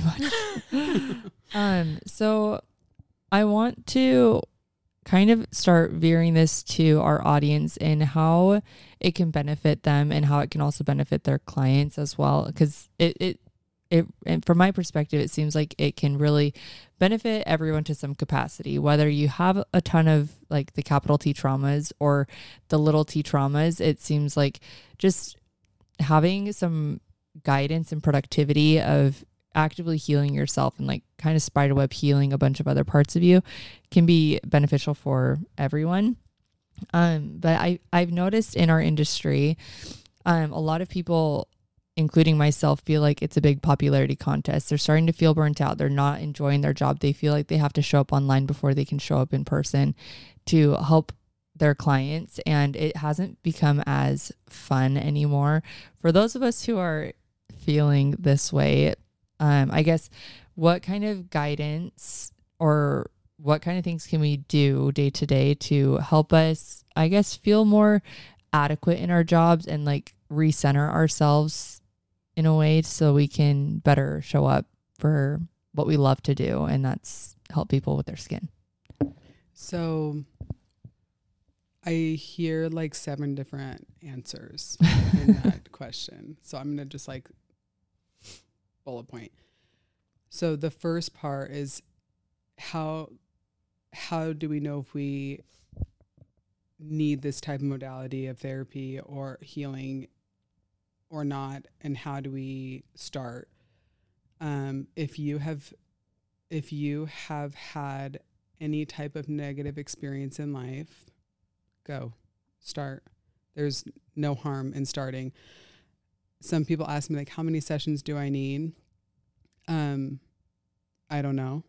much. So I want to kind of start veering this to our audience and how it can benefit them and how it can also benefit their clients as well. Because and from my perspective, it seems like it can really benefit everyone to some capacity, whether you have a ton of like the capital T traumas or the little t traumas. It seems like just having some guidance and productivity of actively healing yourself and like kind of spiderweb healing a bunch of other parts of you can be beneficial for everyone. But I've noticed in our industry, a lot of people, including myself, feel like it's a big popularity contest. They're starting to feel burnt out. They're not enjoying their job. They feel like they have to show up online before they can show up in person to help their clients. And it hasn't become as fun anymore. For those of us who are feeling this way, I guess what kind of guidance or what kind of things can we do day to day to help us, I guess, feel more adequate in our jobs and like recenter ourselves in a way so we can better show up for what we love to do, and that's help people with their skin. So I hear like 7 different answers in that question. So I'm going to just like bullet point. So the first part is how do we know if we need this type of modality of therapy or healing or not, and how do we start? If you have had any type of negative experience in life, go start. There's no harm in starting. Some people ask me like, how many sessions do I need? I don't know.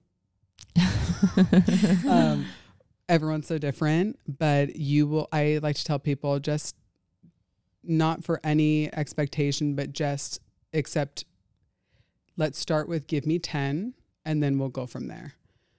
Everyone's so different, but I like to tell people, just not for any expectation, but just accept, let's start with give me 10 and then we'll go from there.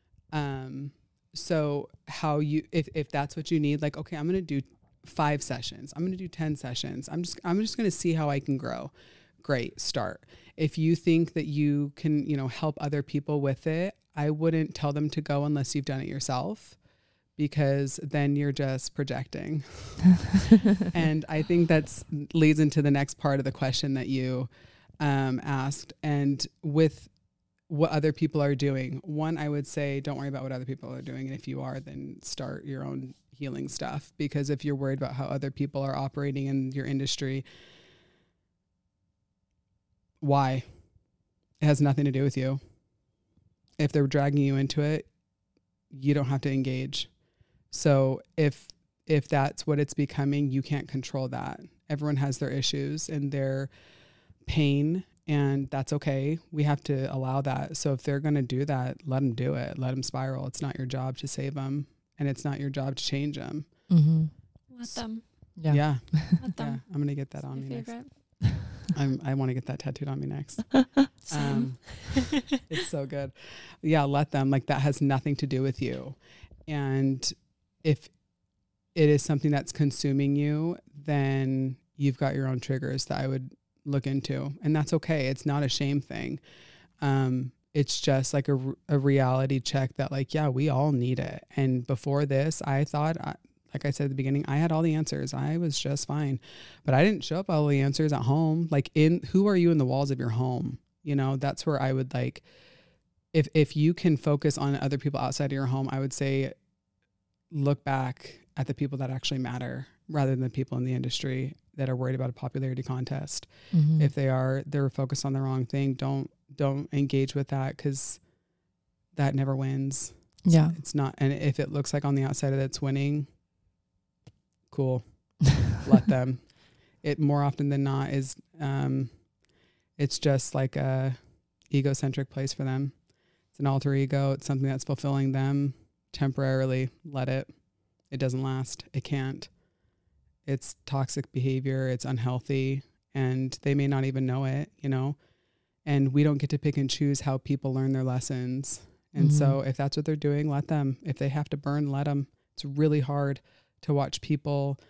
So if that's what you need, like, okay, I'm going to do 5 sessions. I'm going to do 10 sessions. I'm just going to see how I can grow. Great, start. If you think that you can, help other people with it, I wouldn't tell them to go unless you've done it yourself, because then you're just projecting. And I think that leads into the next part of the question that you asked. And with what other people are doing, one, I would say, don't worry about what other people are doing. And if you are, then start your own healing stuff. Because if you're worried about how other people are operating in your industry, why? It has nothing to do with you. If they're dragging you into it, you don't have to engage. So if that's what it's becoming, you can't control that. Everyone has their issues and their pain, and that's okay. We have to allow that. So if they're going to do that, let them do it. Let them spiral. It's not your job to save them, and it's not your job to change them. Mm-hmm. Let them. Yeah. Let them. Yeah. I'm going to get that on me favorite. next. I want to get that tattooed on me next. It's so good. Yeah. Let them. Like, that has nothing to do with you. And if it is something that's consuming you, then you've got your own triggers that I would look into, and that's okay. It's not a shame thing. It's just like a reality check that, like, yeah, we all need it. And before this, I thought, like I said at the beginning, I had all the answers. I was just fine, but I didn't show up all the answers at home. Like, who are you in the walls of your home? That's where I would like, if you can focus on other people outside of your home, I would say, look back at the people that actually matter rather than the people in the industry that are worried about a popularity contest. Mm-hmm. If they're focused on the wrong thing, don't engage with that, because that never wins. Yeah. It's not. And if it looks like on the outside of it's winning, cool. Let them. it more often than not is, it's just like a egocentric place for them. It's an alter ego. It's something that's fulfilling them temporarily. Let it. It doesn't last. It can't. It's toxic behavior. It's unhealthy, and they may not even know it, you know, and we don't get to pick and choose how people learn their lessons. And so if that's what they're doing, let them. If they have to burn, let them. It's really hard to watch people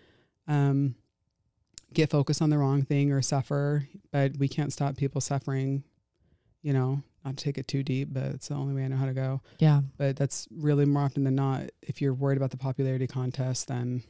get focused on the wrong thing or suffer, but we can't stop people suffering, you know, not to take it too deep, but it's the only way I know how to go. Yeah. But that's really more often than not, if you're worried about the popularity contest, then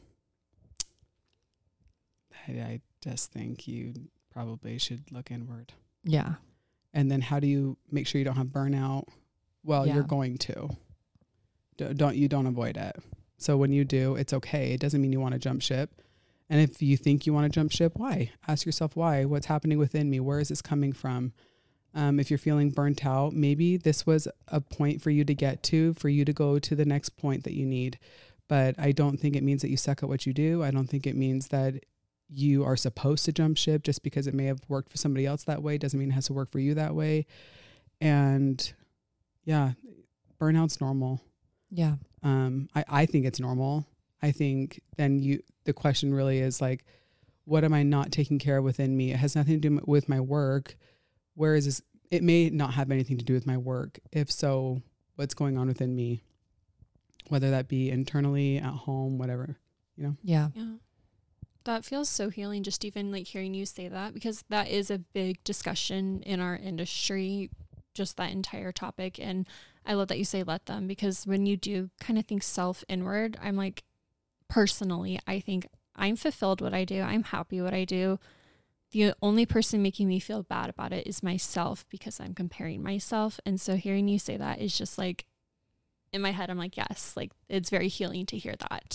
I just think you probably should look inward. Yeah. And then how do you make sure you don't have burnout? Well, Yeah. you're going to. Don't avoid it. So when you do, it's okay. It doesn't mean you want to jump ship. And if you think you want to jump ship, why? Ask yourself why. What's happening within me? Where is this coming from? If you're feeling burnt out, maybe this was a point for you to get to, for you to go to the next point that you need. But I don't think it means that you suck at what you do. I don't think it means that you are supposed to jump ship just because it may have worked for somebody else that way. Doesn't mean it has to work for you that way. And yeah, burnout's normal. Yeah. I think it's normal. I think then the question really is like, what am I not taking care of within me? It has nothing to do with my work. Where is this? It may not have anything to do with my work. If so, what's going on within me? Whether that be internally, at home, whatever, you know? Yeah. Yeah. That feels so healing, just even like hearing you say that, because that is a big discussion in our industry, just that entire topic. And I love that you say let them, because when you do kind of think self inward, I'm like, personally, I think I'm fulfilled what I do. I'm happy what I do. The only person making me feel bad about it is myself, because I'm comparing myself. And so hearing you say that is just like, in my head, I'm like, yes, like it's very healing to hear that.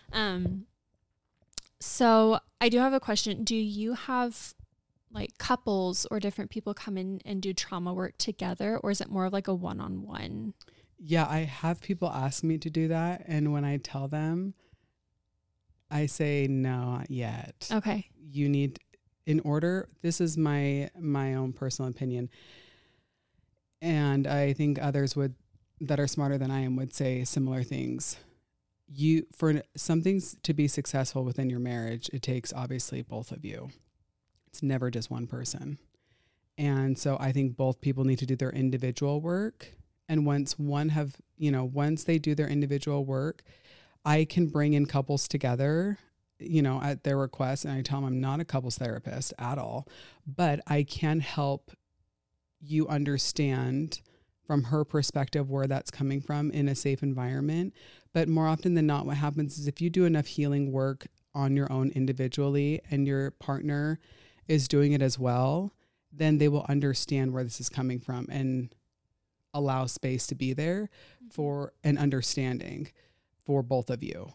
So I do have a question. Do you have like couples or different people come in and do trauma work together, or is it more of like a one-on-one? Yeah, I have people ask me to do that. And when I tell them, I say, no, not yet. Okay. You need, in order, this is my own personal opinion. And I think others that are smarter than I am would say similar things. For some things to be successful within your marriage, it takes obviously both of you. It's never just one person. And so I think both people need to do their individual work. And once they do their individual work, I can bring in couples together, you know, at their request. And I tell them I'm not a couples therapist at all, but I can help you understand from her perspective where that's coming from in a safe environment. But more often than not, what happens is if you do enough healing work on your own individually and your partner is doing it as well, then they will understand where this is coming from and allow space to be there for an understanding for both of you.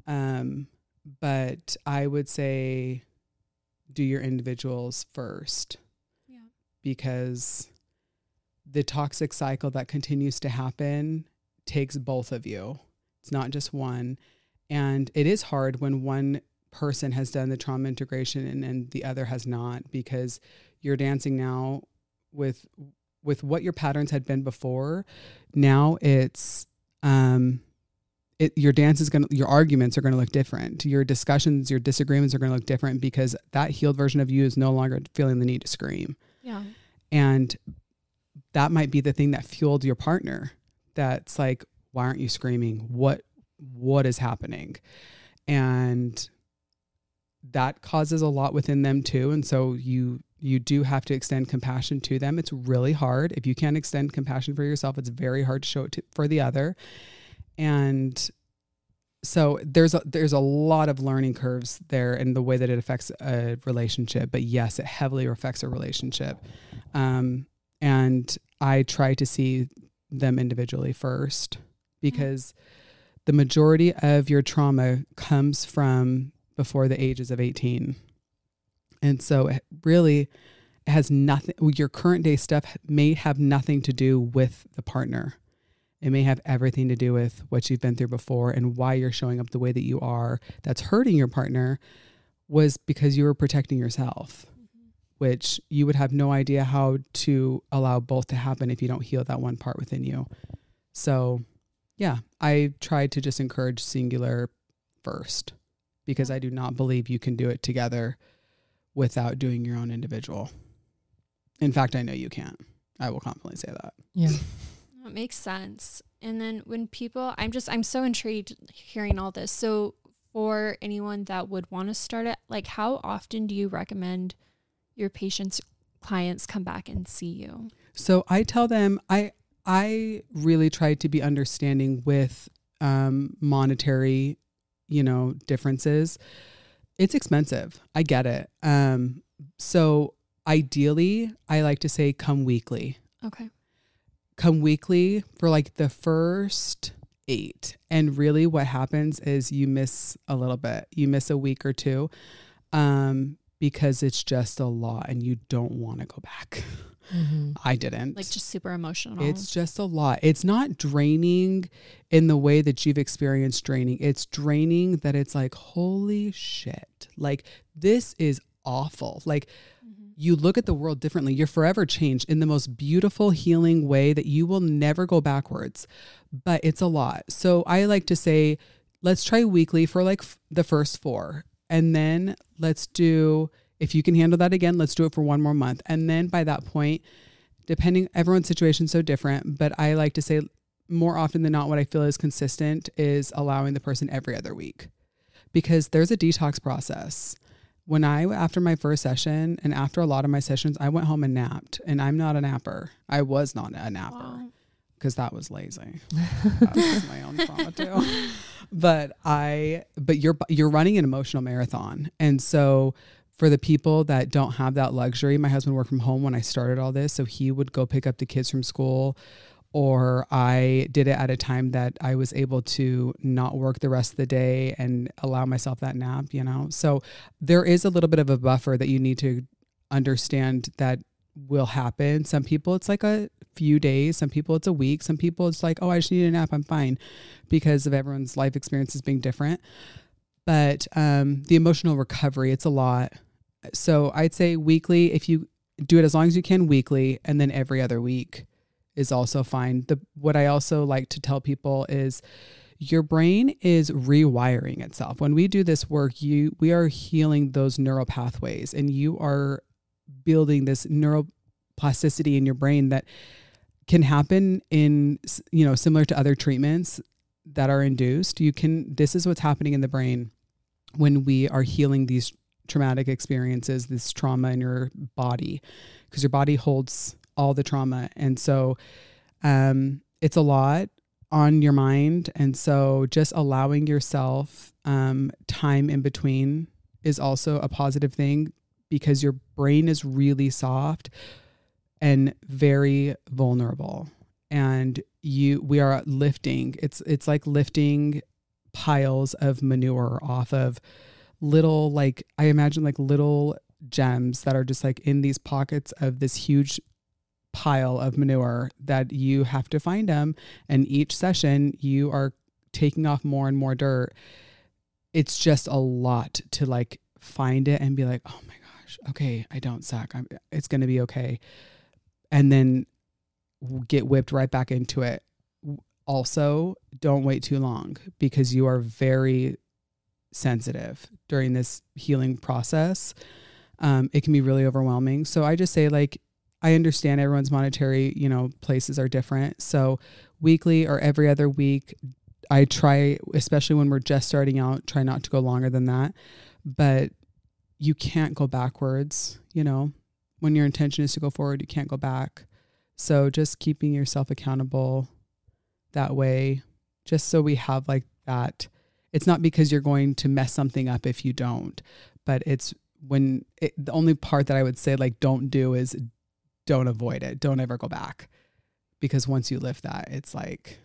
But I would say do your individuals first. Yeah. Because the toxic cycle that continues to happen takes both of you. It's not just one. And it is hard when one person has done the trauma integration and the other has not, because you're dancing now with what your patterns had been before. Now it's, your dance is your arguments are going to look different. Your discussions, your disagreements are going to look different because that healed version of you is no longer feeling the need to scream. Yeah. And that might be the thing that fueled your partner. That's like, why aren't you screaming? What is happening? And that causes a lot within them too. And so you do have to extend compassion to them. It's really hard. If you can't extend compassion for yourself, it's very hard to show it for the other. And so there's a lot of learning curves there in the way that it affects a relationship. But yes, it heavily affects a relationship. And I try to see them individually first, because the majority of your trauma comes from before the ages of 18. And so it really has nothing, your current day stuff may have nothing to do with the partner. It may have everything to do with what you've been through before and why you're showing up the way that you are. That's hurting your partner. was because you were protecting yourself, which you would have no idea how to allow both to happen if you don't heal that one part within you. So yeah, I tried to just encourage singular first, because I do not believe you can do it together without doing your own individual. In fact, I know you can't. I will confidently say that. Yeah. That makes sense. And then when people, I'm so intrigued hearing all this. So for anyone that would want to start it, like how often do you recommend your clients come back and see you? So I tell them, I really try to be understanding with monetary, differences. It's expensive. I get it. So ideally, I like to say come weekly. Okay. Come weekly for like the first 8. And really what happens is you miss a little bit. You miss a week or 2 because it's just a lot and you don't want to go back. Mm-hmm. I didn't. Like just super emotional. It's just a lot. It's not draining in the way that you've experienced draining. It's draining that it's like, holy shit. Like this is awful. Like you look at the world differently. You're forever changed in the most beautiful healing way that you will never go backwards, but it's a lot. So I like to say, let's try weekly for like the first 4. And then let's do, if you can handle that again, let's do it for 1 more month. And then by that point, depending, everyone's situation is so different, but I like to say more often than not, what I feel is consistent is allowing the person every other week, because there's a detox process. After my first session and after a lot of my sessions, I went home and napped, and I'm not a napper. I was not a napper because that was lazy. That was my own trauma too. But you're running an emotional marathon. And so for the people that don't have that luxury, my husband worked from home when I started all this. So he would go pick up the kids from school, or I did it at a time that I was able to not work the rest of the day and allow myself that nap, So there is a little bit of a buffer that you need to understand that will happen. Some people it's like a few days, some people it's a week, some people it's like, oh, I just need a nap, I'm fine, because of everyone's life experiences being different. But the emotional recovery, it's a lot. So I'd say weekly, if you do it as long as you can weekly, and then every other week is also fine. What I also like to tell people is your brain is rewiring itself. When we do this work, we are healing those neural pathways, and you are building this neuroplasticity in your brain that can happen in, similar to other treatments that are induced. This is what's happening in the brain when we are healing these traumatic experiences, this trauma in your body, because your body holds all the trauma. And so it's a lot on your mind. And so just allowing yourself time in between is also a positive thing, because your brain is really soft and very vulnerable. And we are lifting. It's like lifting piles of manure off of little, like, I imagine like little gems that are just like in these pockets of this huge pile of manure that you have to find them. And each session you are taking off more and more dirt. It's just a lot to like find it and be like, oh my gosh, okay, I don't suck. It's going to be okay. And then get whipped right back into it. Also, don't wait too long, because you are very sensitive during this healing process. It can be really overwhelming. So I just say, like, I understand everyone's monetary, places are different. So weekly or every other week, I try, especially when we're just starting out, try not to go longer than that. But you can't go backwards, when your intention is to go forward, you can't go back. So just keeping yourself accountable that way, just so we have like that. It's not because you're going to mess something up if you don't, but it's the only part that I would say, like, don't do is don't avoid it. Don't ever go back, because once you lift that, it's like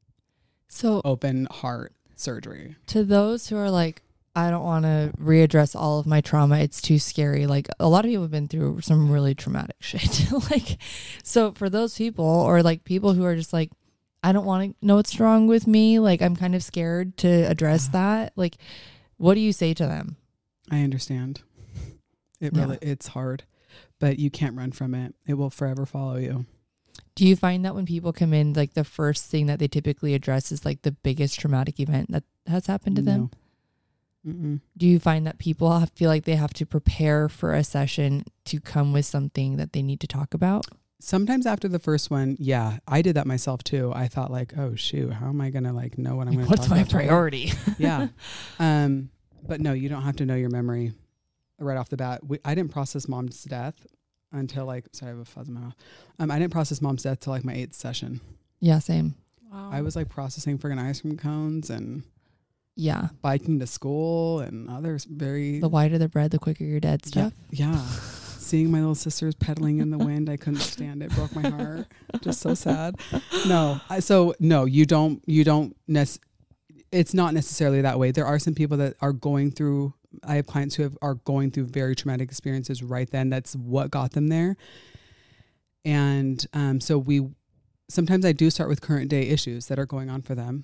open heart surgery. To those who are like, I don't want to readdress all of my trauma, it's too scary. Like, a lot of people have been through some really traumatic shit. Like, so for those people, or like people who are just like, I don't want to know what's wrong with me, like, I'm kind of scared to address that. Like, what do you say to them? I understand. It's hard, but you can't run from it. It will forever follow you. Do you find that when people come in, like the first thing that they typically address is like the biggest traumatic event that has happened to them? Mm-mm. Do you find that people feel like they have to prepare for a session to come with something that they need to talk about? Sometimes after the first one, yeah, I did that myself too. I thought like, oh shoot, how am I going to like know what I'm going to talk about? What's my priority? Yeah. But no, you don't have to know your memory right off the bat. I didn't process mom's death until like, sorry, I have a fuzz in my mouth. I didn't process mom's death till like my 8th session. Yeah, same. Wow. I was like processing friggin' ice cream cones and yeah, biking to school and others the whiter the bread, the quicker you're dead stuff. Yeah. Seeing my little sisters pedaling in the wind, I couldn't stand it. Broke my heart. Just so sad. No, you don't. It's not necessarily that way. There are some people that are going through. I have clients who are going through very traumatic experiences right then. That's what got them there. And so sometimes I do start with current day issues that are going on for them.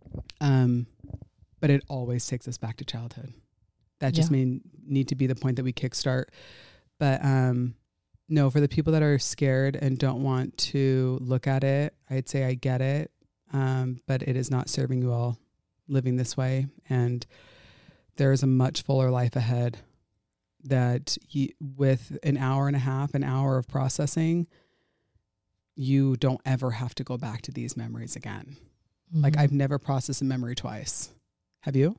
But it always takes us back to childhood. That just may need to be the point that we kickstart. But no, for the people that are scared and don't want to look at it, I'd say I get it. But it is not serving you well living this way. And there is a much fuller life ahead that with an hour and a half, an hour of processing, you don't ever have to go back to these memories again. Mm-hmm. Like I've never processed a memory twice. Have you?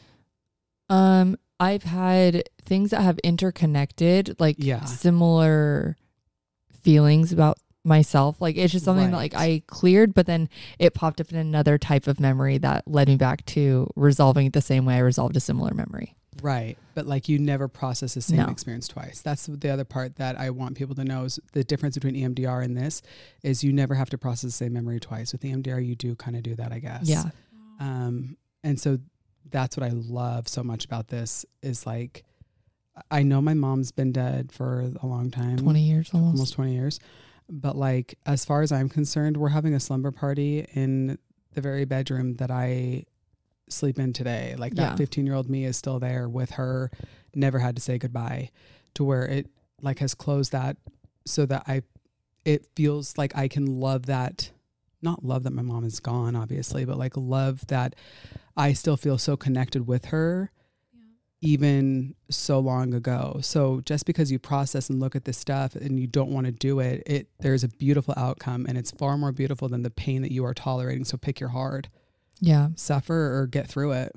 I've had things that have interconnected, like similar feelings about myself. Like it's just something that like I cleared, but then it popped up in another type of memory that led me back to resolving it the same way I resolved a similar memory. Right. But like you never process the same experience twice. That's the other part that I want people to know is the difference between EMDR and this is you never have to process the same memory twice. With EMDR, you do kind of do that, I guess. Yeah. And so that's what I love so much about this is like, I know my mom's been dead for a long time. 20 years almost 20 years. But like, as far as I'm concerned, we're having a slumber party in the very bedroom that I sleep in today. Like that 15-year-old me is still there with her, never had to say goodbye, to where it like has closed that so that it feels like I can love that, not love that my mom is gone, obviously, but like love that I still feel so connected with her even so long ago. So just because you process and look at this stuff and you don't want to do it, there's a beautiful outcome, and it's far more beautiful than the pain that you are tolerating. So pick your hard. Yeah. Suffer or get through it.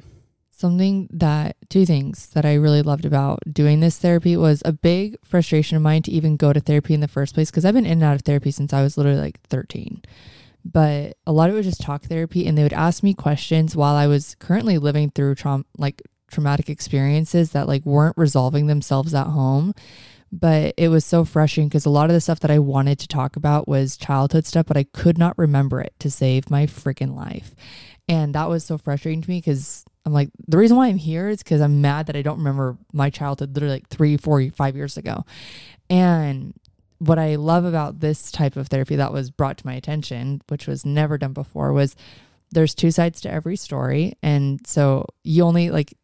Two things that I really loved about doing this therapy was a big frustration of mine to even go to therapy in the first place, because I've been in and out of therapy since I was literally like 13. But a lot of it was just talk therapy, and they would ask me questions while I was currently living through traumatic experiences that like weren't resolving themselves at home. But it was so frustrating because a lot of the stuff that I wanted to talk about was childhood stuff, but I could not remember it to save my freaking life. And that was so frustrating to me because I'm like, the reason why I'm here is because I'm mad that I don't remember my childhood literally like 3, 4, 5 years ago. And what I love about this type of therapy that was brought to my attention, which was never done before, was there's 2 sides to every story. And so you only like,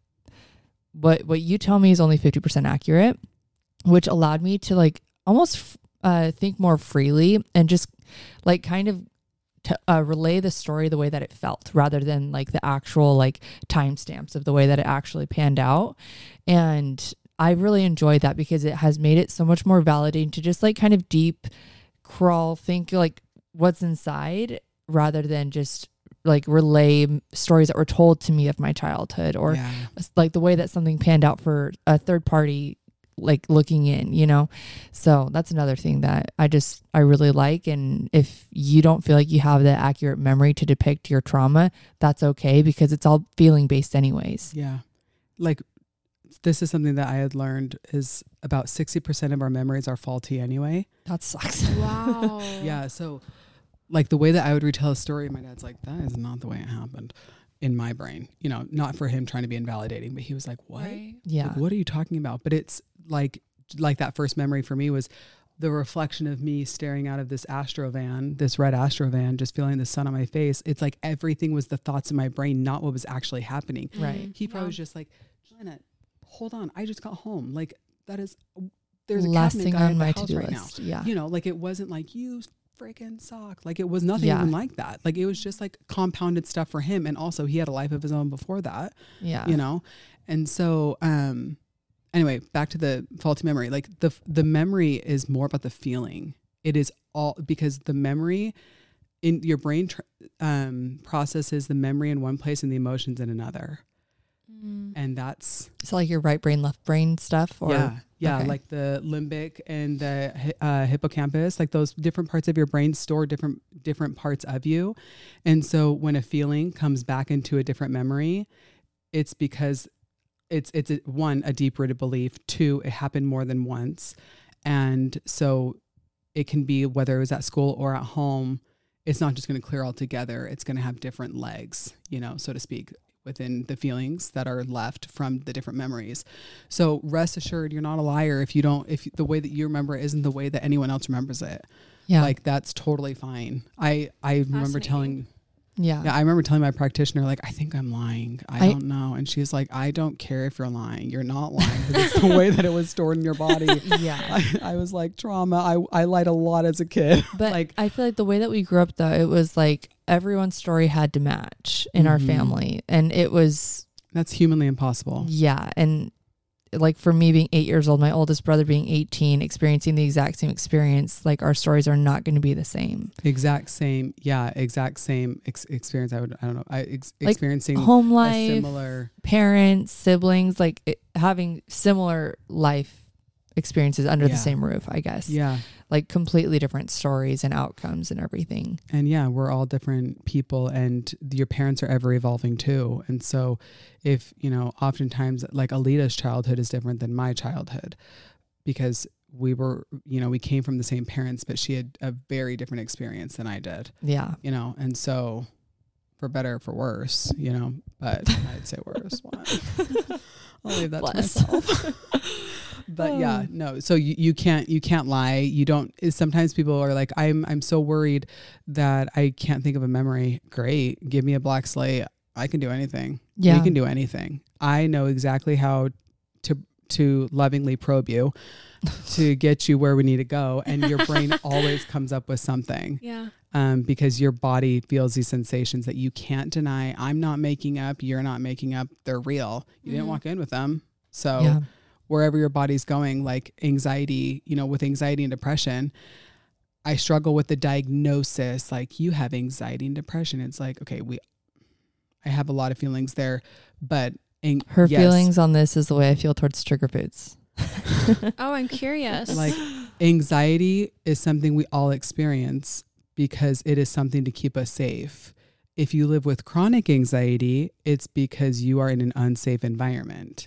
what you tell me is only 50% accurate, which allowed me to like almost think more freely and just like kind of relay the story the way that it felt rather than like the actual like timestamps of the way that it actually panned out. And I really enjoyed that because it has made it so much more validating to just like kind of deep crawl, think like what's inside rather than just like relay stories that were told to me of my childhood or like the way that something panned out for a third party like looking in, you know? So that's another thing that I really like. And if you don't feel like you have the accurate memory to depict your trauma, that's okay because it's all feeling based anyways. Yeah. Like this is something that I had learned is about 60% of our memories are faulty anyway. That sucks. Wow. Yeah. So like the way that I would retell a story, my dad's like, that is not the way it happened in my brain, you know, not for him trying to be invalidating, but he was like, what? Right. Yeah. Like, what are you talking about? But it's like that first memory for me was the reflection of me staring out of this red Astro van, just feeling the sun on my face. It's like everything was the thoughts in my brain, not what was actually happening. Right. He probably was just like, Janet, hold on, I just got home. Like that is, there's a last cabinet thing guy on at my the house to-do right list. now. Yeah. You know, like it wasn't like you freaking suck. Like it was nothing Yeah. even like that. Like it was just like compounded stuff for him. And also he had a life of his own before that, Yeah. you know? And so, anyway, back to the faulty memory. Like the memory is more about the feeling. It is all because the memory in your brain processes the memory in one place and the emotions in another. And that's So like your right brain, left brain stuff, or yeah, okay. like the limbic and the hippocampus, like those different parts of your brain store different parts of you. And so when a feeling comes back into a different memory, it's because it's one, a deep rooted belief, two, it happened more than once. And so it can be whether it was at school or at home, it's not just going to clear altogether. It's going to have different legs, you know, so to speak, within the feelings that are left from the different memories. So rest assured, you're not a liar if the way that you remember it isn't the way that anyone else remembers it. Yeah. Like that's totally fine. I remember telling I remember telling my practitioner, like, I think I'm lying. I don't know. And she's like, I don't care if you're lying. You're not lying. It's the way that it was stored in your body. Yeah. I was like, trauma. I lied a lot as a kid. But like, I feel like the way that we grew up, though, it was like everyone's story had to match in our family. And it was... That's humanly impossible. Yeah. And like for me being 8 years old, my oldest brother being 18, experiencing the exact same experience, like our stories are not going to be the same. Exact same experience. Experiencing home life, a similar parents, siblings, like having similar life experiences under the same roof, I guess. Yeah. Like completely different stories and outcomes and everything. And yeah, we're all different people and your parents are ever evolving too. And so if, you know, oftentimes like Alita's childhood is different than my childhood because we were, you know, we came from the same parents, but she had a very different experience than I did. Yeah. You know, and so for better or for worse, you know, but I'd say worse. I'll leave that to myself. But yeah, no. So you can't lie. You don't. Sometimes people are like, I'm so worried that I can't think of a memory. Great, give me a blank slate. I can do anything. Yeah, we can do anything. I know exactly how to lovingly probe you to get you where we need to go, and your brain always comes up with something. Yeah. Because your body feels these sensations that you can't deny. I'm not making up. You're not making up. They're real. You didn't walk in with them. So wherever your body's going, like anxiety, you know, with anxiety and depression, I struggle with the diagnosis. Like you have anxiety and depression. It's like, okay, I have a lot of feelings there, but her feelings on this is the way I feel towards trigger foods. Oh, I'm curious. Like anxiety is something we all experience because it is something to keep us safe. If you live with chronic anxiety, it's because you are in an unsafe environment.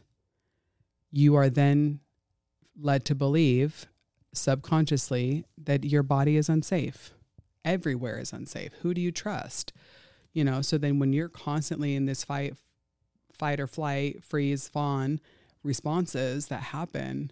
You are then led to believe subconsciously that your body is unsafe. Everywhere is unsafe. Who do you trust? You know, so then when you're constantly in this fight or flight, freeze, fawn responses that happen,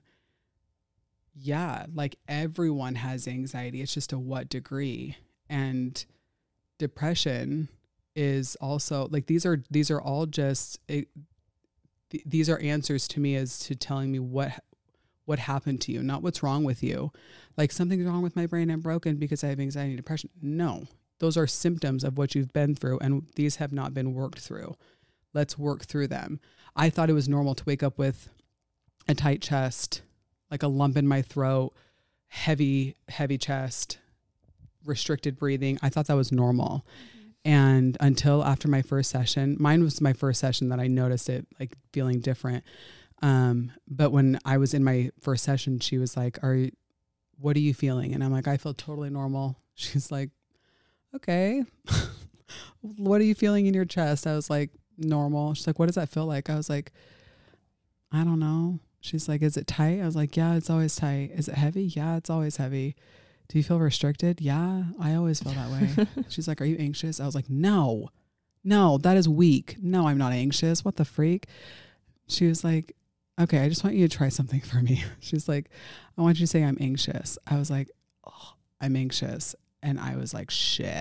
like everyone has anxiety. It's just to what degree. And depression is also like, these are all just, these are answers to me as to telling me what happened to you, not what's wrong with you. Like something's wrong with my brain, I'm broken because I have anxiety and depression. No, those are symptoms of what you've been through, and these have not been worked through. Let's work through them. I thought it was normal to wake up with a tight chest, like a lump in my throat, heavy chest, restricted breathing. I thought that was normal. And until after my first session, mine was my first session that I noticed it like feeling different. But when I was in my first session, she was like, what are you feeling? And I'm like, I feel totally normal. She's like, okay, what are you feeling in your chest? I was like, normal. She's like, what does that feel like? I was like, I don't know. She's like, is it tight? I was like, yeah, it's always tight. Is it heavy? Yeah, it's always heavy. Do you feel restricted? Yeah, I always feel that way. She's like, are you anxious? I was like, no, that is weak. No, I'm not anxious. What the freak? She was like, okay, I just want you to try something for me. She's like, I want you to say I'm anxious. I was like, oh, I'm anxious. And I was like, shit.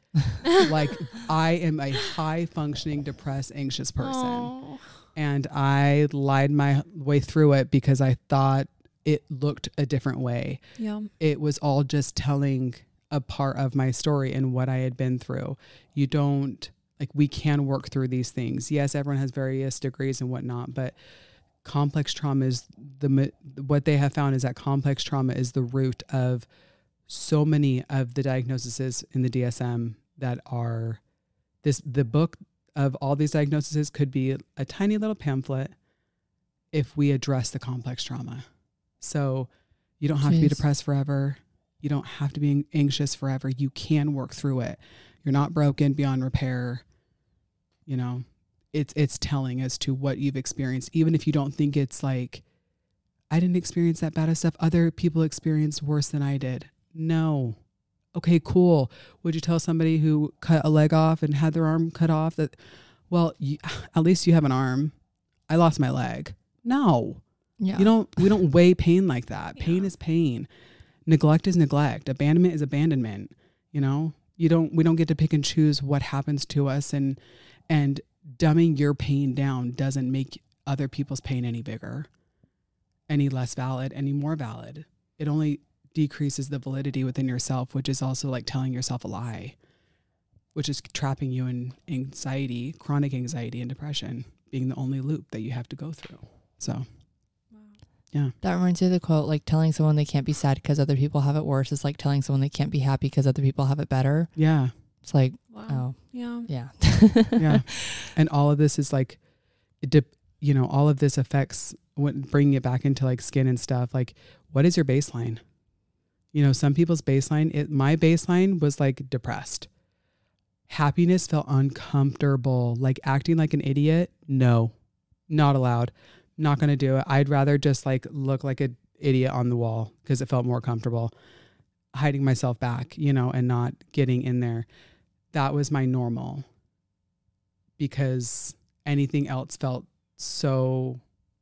Like I am a high functioning, depressed, anxious person. Oh. And I lied my way through it because I thought it looked a different way. Yeah. It was all just telling a part of my story and what I had been through. You don't, like, we can work through these things. Yes, everyone has various degrees and whatnot, but complex trauma is what they have found is that complex trauma is the root of so many of the diagnoses in the DSM that are the book of all these diagnoses could be a tiny little pamphlet if we address the complex trauma. So you don't have to be depressed forever. You don't have to be anxious forever. You can work through it. You're not broken beyond repair. You know, it's telling as to what you've experienced. Even if you don't think it's like, I didn't experience that bad of stuff. Other people experienced worse than I did. No. Okay, cool. Would you tell somebody who cut a leg off and had their arm cut off that, well, at least you have an arm. I lost my leg. No. Yeah. We don't weigh pain like that. Pain is pain. Neglect is neglect. Abandonment is abandonment. You know, we don't get to pick and choose what happens to us, and dumbing your pain down doesn't make other people's pain any bigger, any less valid, any more valid. It only decreases the validity within yourself, which is also like telling yourself a lie, which is trapping you in anxiety, chronic anxiety and depression being the only loop that you have to go through. So, yeah. That reminds me of the quote, like telling someone they can't be sad because other people have it worse is like telling someone they can't be happy because other people have it better. Yeah. It's like, Wow. oh, Yeah. yeah. Yeah. And all of this is like, all of this affects bringing it back into like skin and stuff. Like, what is your baseline? You know, some people's baseline, my baseline was like depressed. Happiness felt uncomfortable. Like acting like an idiot. No, not allowed. Not going to do it. I'd rather just like look like an idiot on the wall because it felt more comfortable. Hiding myself back, and not getting in there. That was my normal, because anything else felt so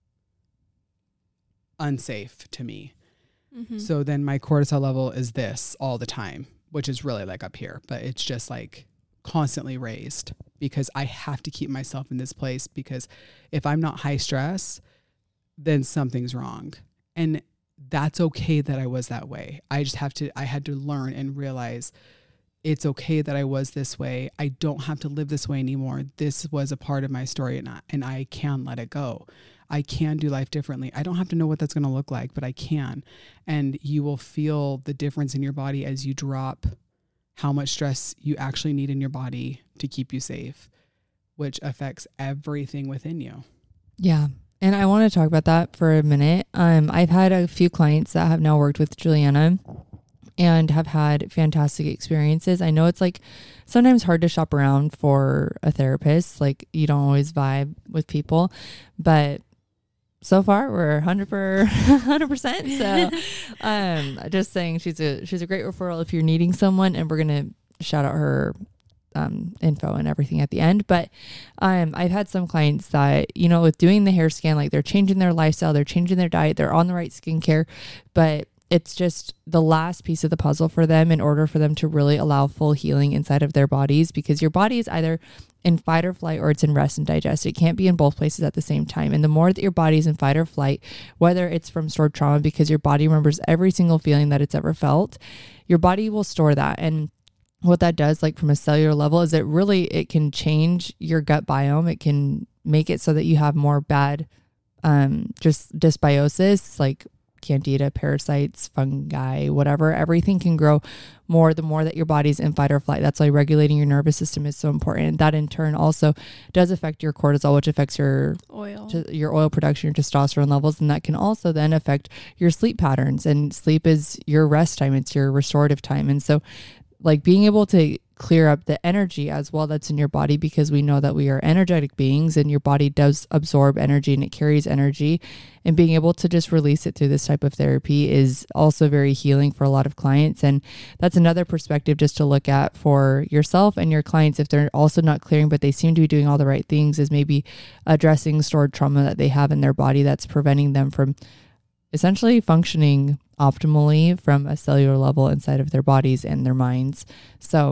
unsafe to me. Mm-hmm. So then my cortisol level is this all the time, which is really like up here, but it's just like constantly raised because I have to keep myself in this place, because if I'm not high stress, then something's wrong. And that's okay that I was that way. I had to learn and realize it's okay that I was this way. I don't have to live this way anymore. This was a part of my story, and I can let it go. I can do life differently. I don't have to know what that's going to look like, but I can. And you will feel the difference in your body as you drop how much stress you actually need in your body to keep you safe, which affects everything within you. Yeah. And I want to talk about that for a minute. I've had a few clients that have now worked with Juliana and have had fantastic experiences. I know it's like sometimes hard to shop around for a therapist. Like you don't always vibe with people, but so far we're 100%. So, just saying she's a great referral if you're needing someone, and we're going to shout out her info and everything at the end. But I've had some clients that, with doing the hair scan, like they're changing their lifestyle, they're changing their diet, they're on the right skincare, but it's just the last piece of the puzzle for them in order for them to really allow full healing inside of their bodies, because your body is either in fight or flight or it's in rest and digest. It can't be in both places at the same time. And the more that your body is in fight or flight, whether it's from stored trauma, because your body remembers every single feeling that it's ever felt, your body will store that. And what that does, like from a cellular level, is it can change your gut biome. It can make it so that you have more bad just dysbiosis, like candida, parasites, fungi, whatever. Everything can grow more the more that your body's in fight or flight. That's why regulating your nervous system is so important. And that in turn also does affect your cortisol, which affects your oil production, your testosterone levels. And that can also then affect your sleep patterns. And sleep is your rest time. It's your restorative time. And so like being able to clear up the energy as well that's in your body, because we know that we are energetic beings and your body does absorb energy and it carries energy, and being able to just release it through this type of therapy is also very healing for a lot of clients. And that's another perspective just to look at for yourself and your clients. If they're also not clearing, but they seem to be doing all the right things, is maybe addressing stored trauma that they have in their body that's preventing them from essentially functioning optimally from a cellular level inside of their bodies and their minds. So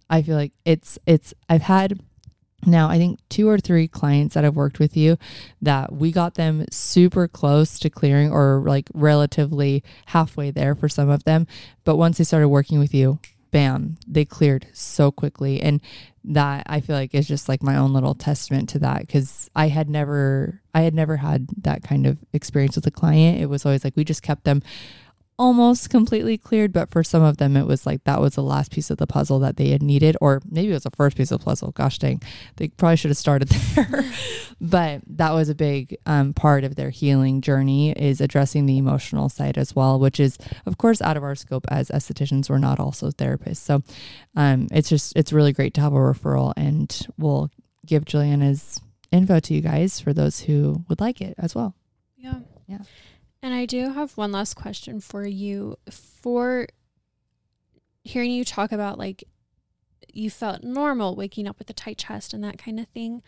I feel like I've had now, I think 2 or 3 clients that have worked with you that we got them super close to clearing, or like relatively halfway there for some of them. But once they started working with you, bam, they cleared so quickly. And that, I feel like, is just like my own little testament to that, because I had never had that kind of experience with a client. It was always like we just kept them almost completely cleared, but for some of them it was like that was the last piece of the puzzle that they had needed, or maybe it was the first piece of the puzzle. Gosh dang, they probably should have started there. But that was a big part of their healing journey, is addressing the emotional side as well, which is of course out of our scope as estheticians. We're not also therapists, so it's really great to have a referral, and we'll give Juliana's info to you guys for those who would like it as well. Yeah. Yeah. And I do have one last question for you. For hearing you talk about, like, you felt normal waking up with a tight chest and that kind of thing.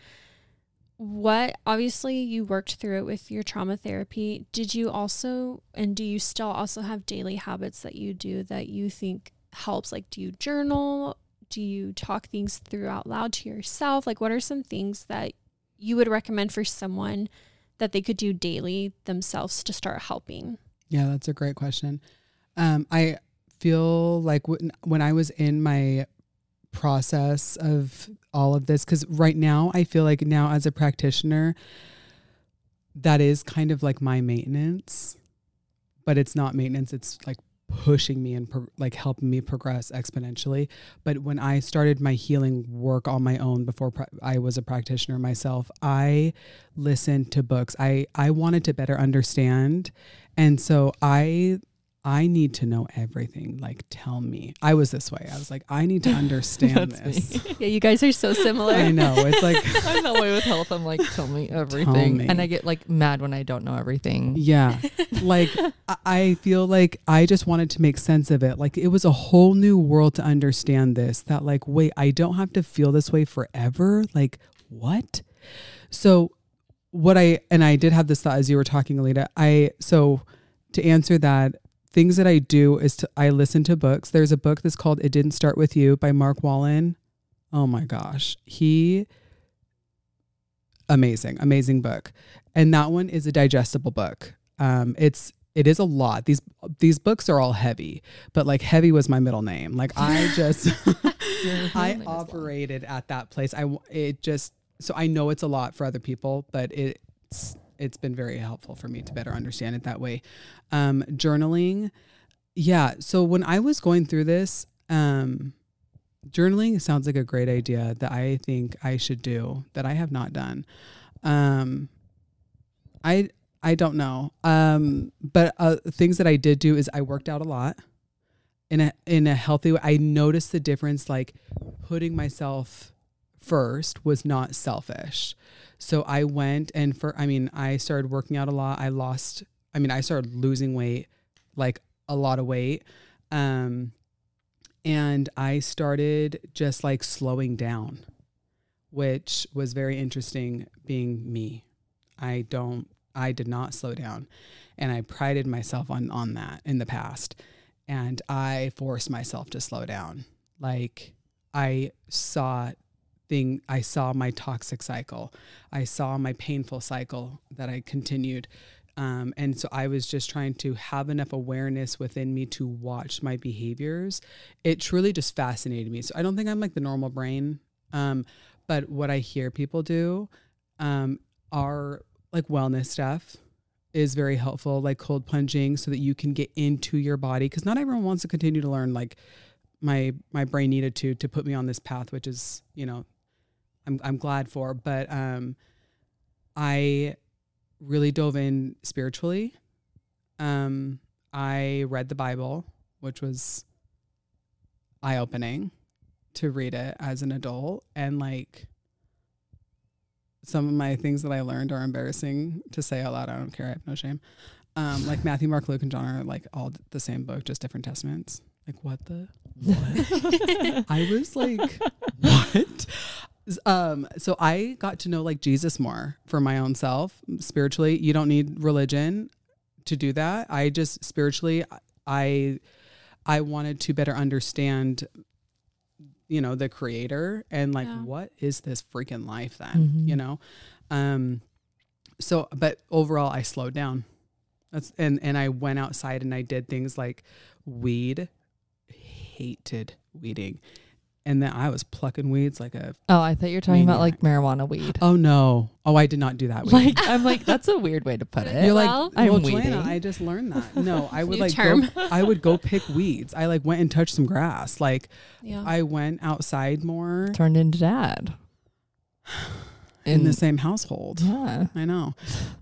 Obviously you worked through it with your trauma therapy. Did you also, and do you still also have daily habits that you do that you think helps? Like, do you journal? Do you talk things through out loud to yourself? Like, what are some things that you would recommend for someone that they could do daily themselves to start helping? Yeah, that's a great question. I feel like when I was in my process of all of this, because right now I feel like now as a practitioner, that is kind of like my maintenance, but it's not maintenance. It's like pushing me and like helping me progress exponentially. But when I started my healing work on my own before I was a practitioner myself, I listened to books. I wanted to better understand. And so I need to know everything. Like, tell me. I was this way. I was like, I need to understand this. Yeah, you guys are so similar. I know. It's like, I'm that way with health. I'm like, tell me everything. Tell me. And I get like mad when I don't know everything. yeah. Like, I feel like I just wanted to make sense of it. Like, it was a whole new world to understand this, that like, wait, I don't have to feel this way forever. Like, what? So I did have this thought as you were talking, Alita. So to answer that, things that I do is I listen to books. There's a book that's called It Didn't Start With You by Mark Wallen. Oh my gosh. Amazing book. And that one is a digestible book. It is a lot. These books are all heavy, but like heavy was my middle name. Like I just, I operated at that place. So I know it's a lot for other people, but it's been very helpful for me to better understand it that way. Journaling. Yeah. So when I was going through this, journaling sounds like a great idea that I think I should do, that I have not done. I don't know. But things that I did do is I worked out a lot in a healthy way. I noticed the difference, like putting myself first was not selfish. So I went and I started working out a lot. I started losing weight, like a lot of weight. And I started just like slowing down, which was very interesting being me. I did not slow down, and I prided myself on that in the past. And I forced myself to slow down. Like I saw my toxic cycle. I saw my painful cycle that I continued. And so I was just trying to have enough awareness within me to watch my behaviors. It truly just fascinated me. So I don't think I'm like the normal brain. But what I hear people do, are like wellness stuff is very helpful, like cold plunging so that you can get into your body. Cause not everyone wants to continue to learn. Like my brain needed to put me on this path, which is, I'm glad for, but, I really dove in spiritually. I read the Bible, which was eye-opening to read it as an adult. And like some of my things that I learned are embarrassing to say out loud. I don't care. I have no shame. Like Matthew, Mark, Luke, and John are like all the same book, just different testaments. Like what? I was like, what? So I got to know like Jesus more for my own self spiritually. You don't need religion to do that. I just spiritually, I wanted to better understand, the creator, and like, what is this freaking life then, So, but overall I slowed down. And I went outside and I did things like weed, hated weeding. And then I was plucking weeds like a I thought you were talking about like marijuana weed. Oh no. Oh, I did not do that weed. Like, I'm like, that's a weird way to put it. You're Well, like, I'm Joanna, weeding. I just learned that. No, I would New like term. I would go pick weeds. I like went and touched some grass. Like Yeah. I went outside more Turned into dad. in the same household. Yeah. I know.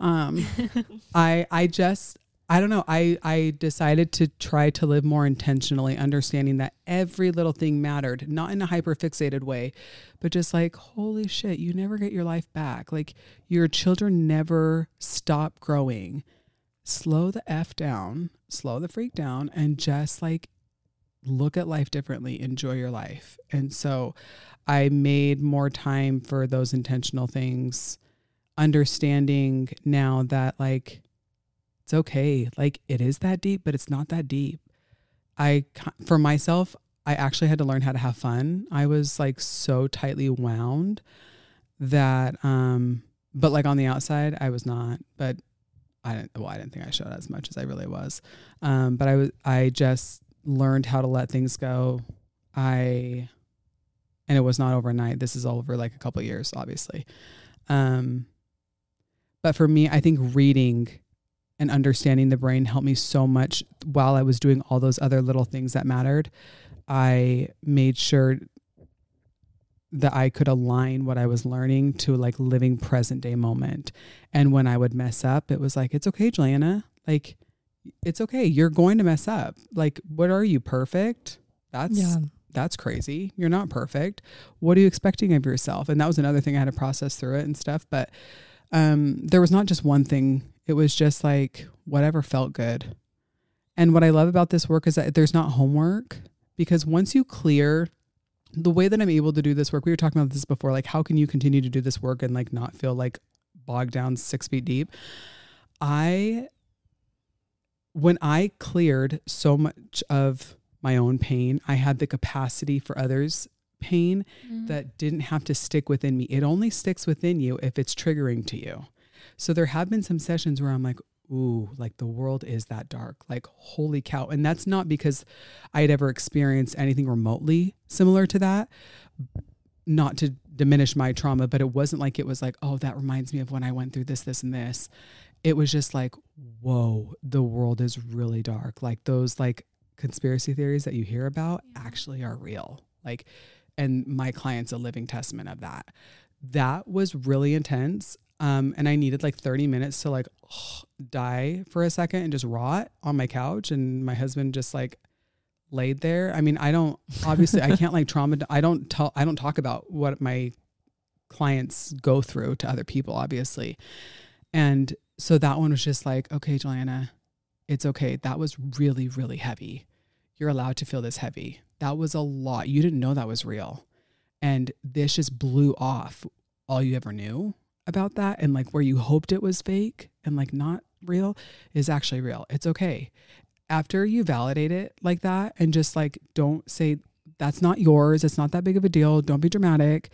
I don't know. I decided to try to live more intentionally, understanding that every little thing mattered, not in a hyper fixated way, but just like, holy shit, you never get your life back. Like your children never stop growing. Slow the F down, slow the freak down, and just like look at life differently, enjoy your life. And so I made more time for those intentional things, understanding now that like, it's okay. Like it is that deep, but it's not that deep. For myself, I actually had to learn how to have fun. I was like so tightly wound that, but like on the outside I was not, but I didn't think I showed as much as I really was. But I just learned how to let things go. And it was not overnight. This is over like a couple of years, obviously. But for me, I think reading and understanding the brain helped me so much while I was doing all those other little things that mattered. I made sure that I could align what I was learning to like living present day moment. And when I would mess up, it was like, it's okay, Juliana. Like, it's okay. You're going to mess up. Like, what are you, perfect? That's crazy. You're not perfect. What are you expecting of yourself? And that was another thing I had to process through it and stuff. But there was not just one thing. It was just like whatever felt good. And what I love about this work is that there's not homework, because once you clear the way that I'm able to do this work, we were talking about this before, like how can you continue to do this work and like not feel like bogged down 6 feet deep? When I cleared so much of my own pain, I had the capacity for others' pain that didn't have to stick within me. It only sticks within you if it's triggering to you. So there have been some sessions where I'm like, ooh, like the world is that dark, like holy cow. And that's not because I had ever experienced anything remotely similar to that, not to diminish my trauma, but it wasn't like, it was like, oh, that reminds me of when I went through this, this, and this. It was just like, whoa, the world is really dark. Like those like conspiracy theories that you hear about actually are real. Like, and my client's a living testament of that. That was really intense. And I needed like 30 minutes to like die for a second and just rot on my couch. And my husband just like laid there. I mean, I can't like I don't talk about what my clients go through to other people, obviously. And so that one was just like, okay, Juliana, it's okay. That was really, really heavy. You're allowed to feel this heavy. That was a lot. You didn't know that was real. And this just blew off all you ever knew about that. And like where you hoped it was fake and like not real is actually real. It's okay. After you validate it like that and just like, don't say that's not yours. It's not that big of a deal. Don't be dramatic.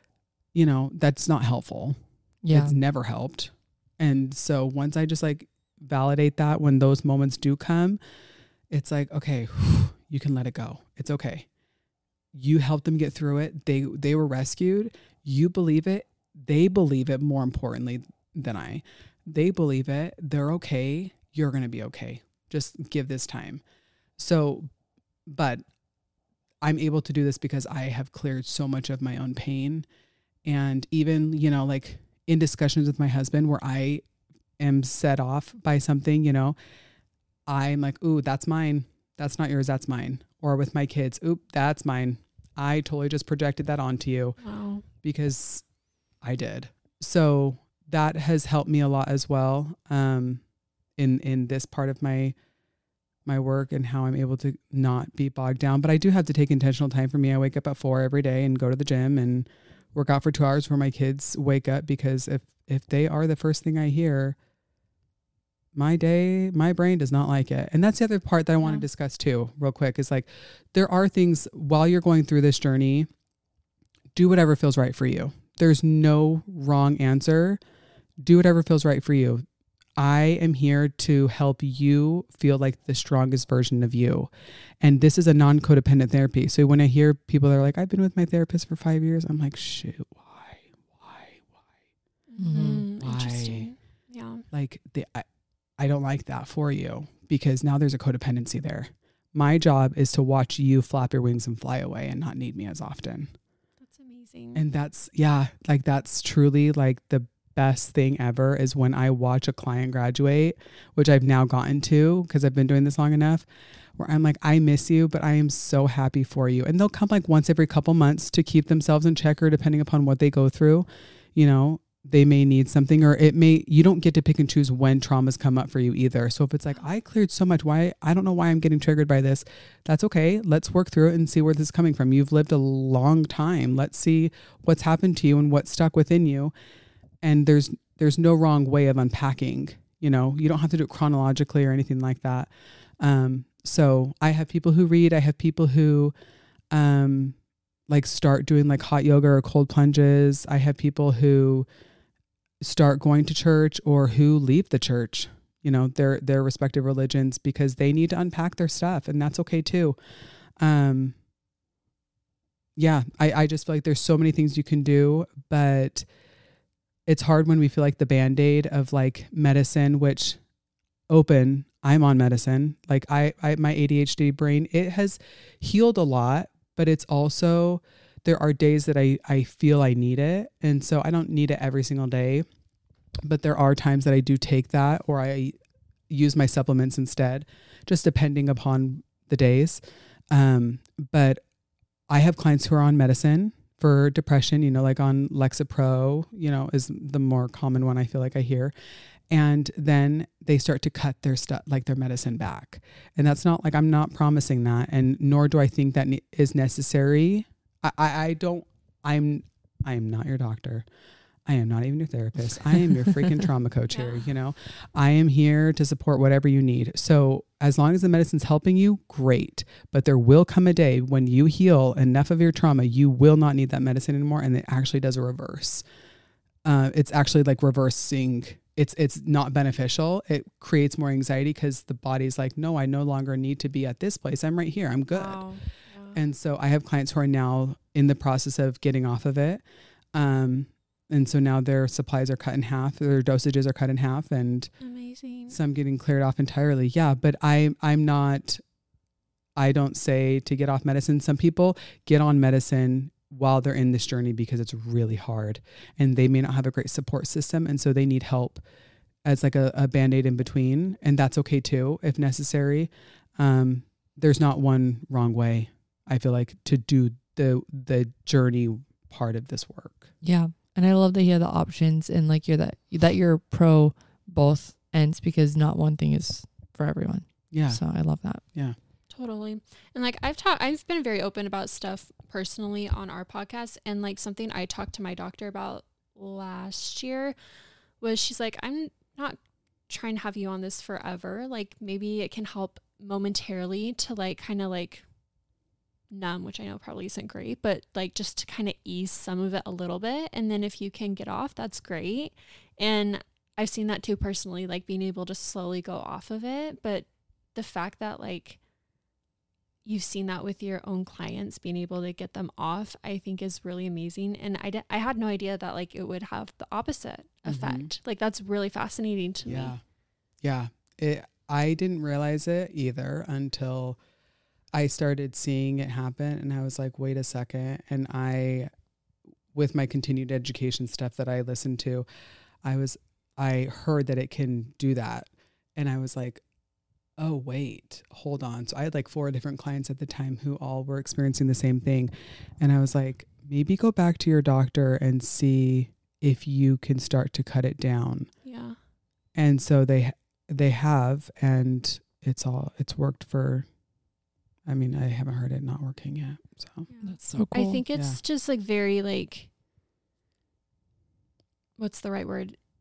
That's not helpful. Yeah. It's never helped. And so once I just like validate that, when those moments do come, it's like, okay, you can let it go. It's okay. You helped them get through it. They were rescued. You believe it. They believe it more importantly than I. They believe it. They're okay. You're going to be okay. Just give this time. So, but I'm able to do this because I have cleared so much of my own pain. And even, like in discussions with my husband where I am set off by something, I'm like, ooh, that's mine. That's not yours. That's mine. Or with my kids, oop, that's mine. I totally just projected that onto you. Wow. Because I did. So that has helped me a lot as well. In this part of my work and how I'm able to not be bogged down. But I do have to take intentional time for me. I wake up at 4 every day and go to the gym and work out for 2 hours before my kids wake up, because if they are the first thing I hear, my brain does not like it. And that's the other part that I want to discuss too, real quick, is like, there are things while you're going through this journey, do whatever feels right for you. There's no wrong answer. Do whatever feels right for you. I am here to help you feel like the strongest version of you. And this is a non-codependent therapy. So when I hear people that are like, I've been with my therapist for 5 years, I'm like, shoot, why? Interesting. Yeah. Like, I don't like that for you, because now there's a codependency there. My job is to watch you flap your wings and fly away and not need me as often. That's amazing. And that's truly like the best thing ever, is when I watch a client graduate, which I've now gotten to because I've been doing this long enough, where I'm like, I miss you, but I am so happy for you. And they'll come like once every couple months to keep themselves in check, or depending upon what they go through, they may need something, or you don't get to pick and choose when traumas come up for you either. So if it's like, I cleared so much, I don't know why I'm getting triggered by this. That's okay. Let's work through it and see where this is coming from. You've lived a long time. Let's see what's happened to you and what's stuck within you. And there's no wrong way of unpacking, you don't have to do it chronologically or anything like that. So I have people who read, I have people who, like start doing like hot yoga or cold plunges. I have people who start going to church, or who leave the church, their respective religions, because they need to unpack their stuff, and that's okay too. I just feel like there's so many things you can do, but it's hard when we feel like the Band-Aid of like medicine, which I'm on medicine. Like my ADHD brain, it has healed a lot, but it's also, there are days that I feel I need it. And so I don't need it every single day, but there are times that I do take that, or I use my supplements instead, just depending upon the days. But I have clients who are on medicine for depression, like on Lexapro, is the more common one I feel like I hear. And then they start to cut their stuff, like their medicine back. And that's not like, I'm not promising that. And nor do I think that is necessary. I am not your doctor. I am not even your therapist. I am your freaking trauma coach here. I am here to support whatever you need. So as long as the medicine's helping you, great. But there will come a day when you heal enough of your trauma, you will not need that medicine anymore. And it actually does a reverse. It's actually like reversing. It's not beneficial. It creates more anxiety, because the body's like, no, I no longer need to be at this place. I'm right here. I'm good. Wow. And so I have clients who are now in the process of getting off of it. And so now their supplies are cut in half, their dosages are cut in half, and amazing. Some getting cleared off entirely. Yeah. But I don't say to get off medicine. Some people get on medicine while they're in this journey because it's really hard, and they may not have a great support system. And so they need help as like a Band-Aid in between. And that's okay too, if necessary. There's not one wrong way, I feel like, to do the journey part of this work. Yeah. And I love that you have the options, and like you're pro both ends, because not one thing is for everyone. Yeah. So I love that. Yeah. Totally. And like I've been very open about stuff personally on our podcast, and like something I talked to my doctor about last year was, she's like, I'm not trying to have you on this forever. Like maybe it can help momentarily to like kind of like numb, which I know probably isn't great, but like just to kind of ease some of it a little bit. And then if you can get off, that's great. And I've seen that too personally, like being able to slowly go off of it. But the fact that like you've seen that with your own clients, being able to get them off, I think is really amazing. And I had no idea that like it would have the opposite effect. Like that's really fascinating to me. Yeah. I didn't realize it either until I started seeing it happen, and I was like, wait a second. And with my continued education stuff that I listened to, I heard that it can do that. And I was like, oh, wait, hold on. So I had like 4 different clients at the time who all were experiencing the same thing. And I was like, maybe go back to your doctor and see if you can start to cut it down. Yeah. And so they have, and it's worked for, I mean, I haven't heard it not working yet. So that's so cool. I think it's just like very like, what's the right word?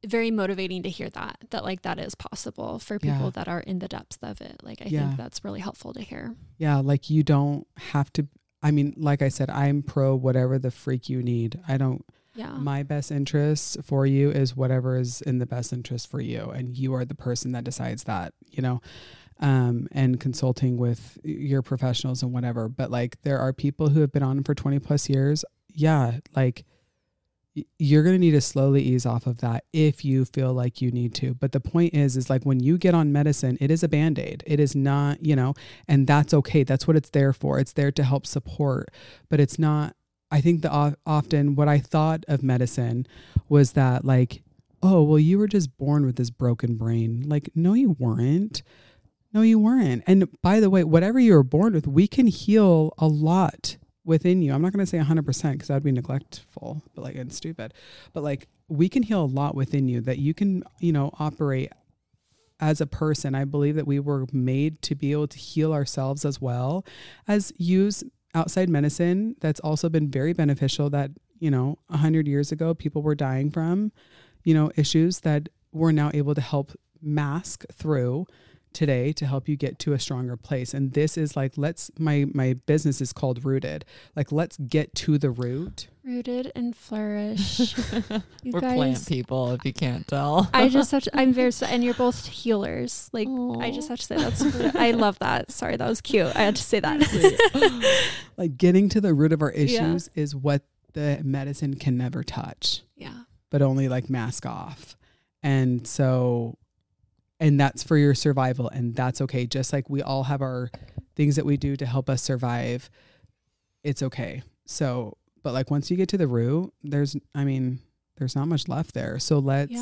very motivating to hear that like that is possible for people that are in the depths of it. Like, I think that's really helpful to hear. Yeah. Like you don't have to, I mean, like I said, I'm pro whatever the freak you need. My best interest for you is whatever is in the best interest for you. And you are the person that decides that, you know, and consulting with your professionals and whatever. But like, there are people who have been on for 20 plus years. Yeah. Like you're going to need to slowly ease off of that if you feel like you need to. But the point is like when you get on medicine, it is a Band-Aid. It is not, you know, and that's okay. That's what it's there for. It's there to help support, but it's not. I think often what I thought of medicine was that like, oh, well, you were just born with this broken brain. Like, no, you weren't. No, you weren't. And by the way, whatever you were born with, we can heal a lot within you. I'm not going to say 100% because that would be neglectful, but like, and stupid, but like we can heal a lot within you that you can, you know, operate as a person. I believe that we were made to be able to heal ourselves as well as use outside medicine. That's also been very beneficial that, you know, 100 years ago, people were dying from, you know, issues that we're now able to help mask through today to help you get to a stronger place. And this is like, my business is called Rooted. Like, let's get to the root. Rooted and flourish. We're plant people, if you can't tell. I'm very, and you're both healers. Like, aww. I just have to say I love that. Sorry, that was cute. I had to say that. Like getting to the root of our issues is what the medicine can never touch. Yeah. But only like mask off. And so, and that's for your survival, and that's okay. Just like we all have our things that we do to help us survive, it's okay. So, but like once you get to the root, there's not much left there. So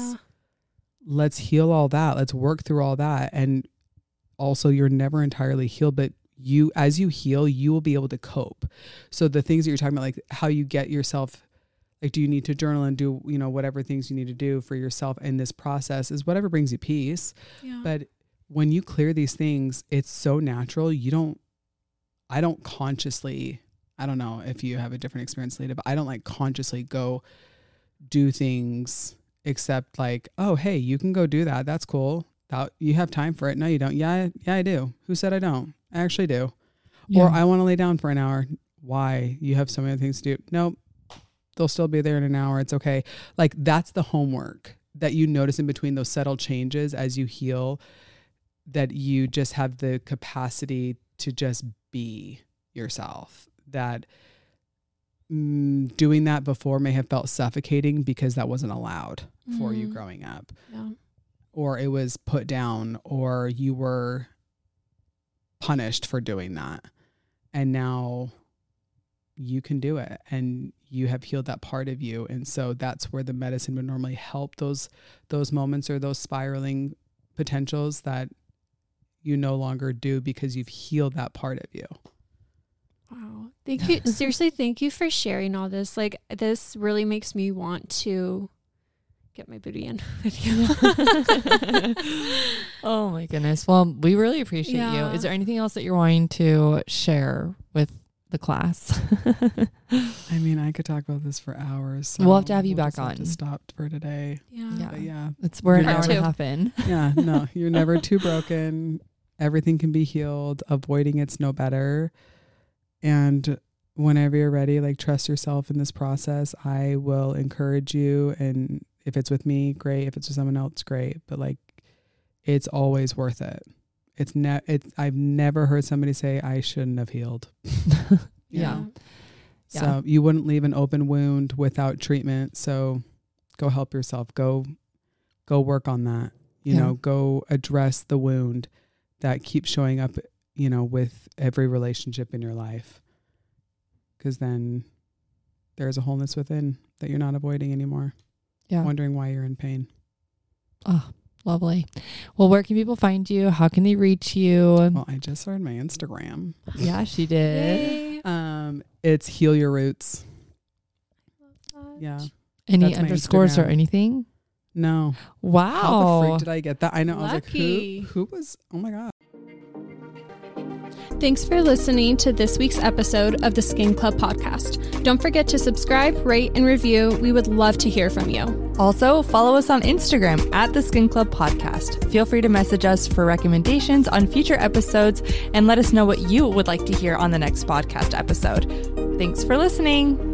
let's heal all that. Let's work through all that. And also you're never entirely healed, but as you heal, you will be able to cope. So the things that you're talking about, like how you get yourself, like, do you need to journal and do, you know, whatever things you need to do for yourself in this process is whatever brings you peace. Yeah. But when you clear these things, it's so natural. I don't consciously, I don't know if you have a different experience, Lita, but I don't like consciously go do things except like, oh, hey, you can go do that. That's cool. You have time for it. No, you don't. Yeah, I do. Who said I don't? I actually do. Yeah. Or I want to lay down for an hour. Why? You have so many things to do. Nope. They'll still be there in an hour. It's okay. Like that's the homework that you notice in between those subtle changes as you heal, that you just have the capacity to just be yourself. That doing that before may have felt suffocating because that wasn't allowed for you growing up. Yeah. Or it was put down, or you were punished for doing that. And now you can do it, and you have healed that part of you. And so that's where the medicine would normally help those moments or those spiraling potentials that you no longer do because you've healed that part of you. Wow. Thank you. Seriously, thank you for sharing all this. Like, this really makes me want to get my booty in with you. Oh my goodness. Well, we really appreciate you. Is there anything else that you're wanting to share with the class? I mean, I could talk about this for hours. So we'll have to have you back on. To stop for today. Yeah. We're an hour and a half in. Yeah. No, you're never too broken. Everything can be healed. Avoiding it's no better. And whenever you're ready, like, trust yourself in this process. I will encourage you. And if it's with me, great. If it's with someone else, great. But like, it's always worth it. I've never heard somebody say I shouldn't have healed. Yeah. So you wouldn't leave an open wound without treatment. So go help yourself. Go work on that. You know, go address the wound that keeps showing up, you know, with every relationship in your life. 'Cause then there's a wholeness within that you're not avoiding anymore. Yeah. Wondering why you're in pain. Oh, lovely. Well, where can people find you? How can they reach you? Well, I just started my Instagram. Yeah, she did. It's Heal Your Roots. Yeah. Any underscores or anything? No. Wow. How the freak did I get that? I know. Lucky. I was like, who was, oh my God. Thanks for listening to this week's episode of the Skin Club podcast. Don't forget to subscribe, rate, and review. We would love to hear from you. Also, follow us on Instagram at the Skin Club Podcast. Feel free to message us for recommendations on future episodes and let us know what you would like to hear on the next podcast episode. Thanks for listening.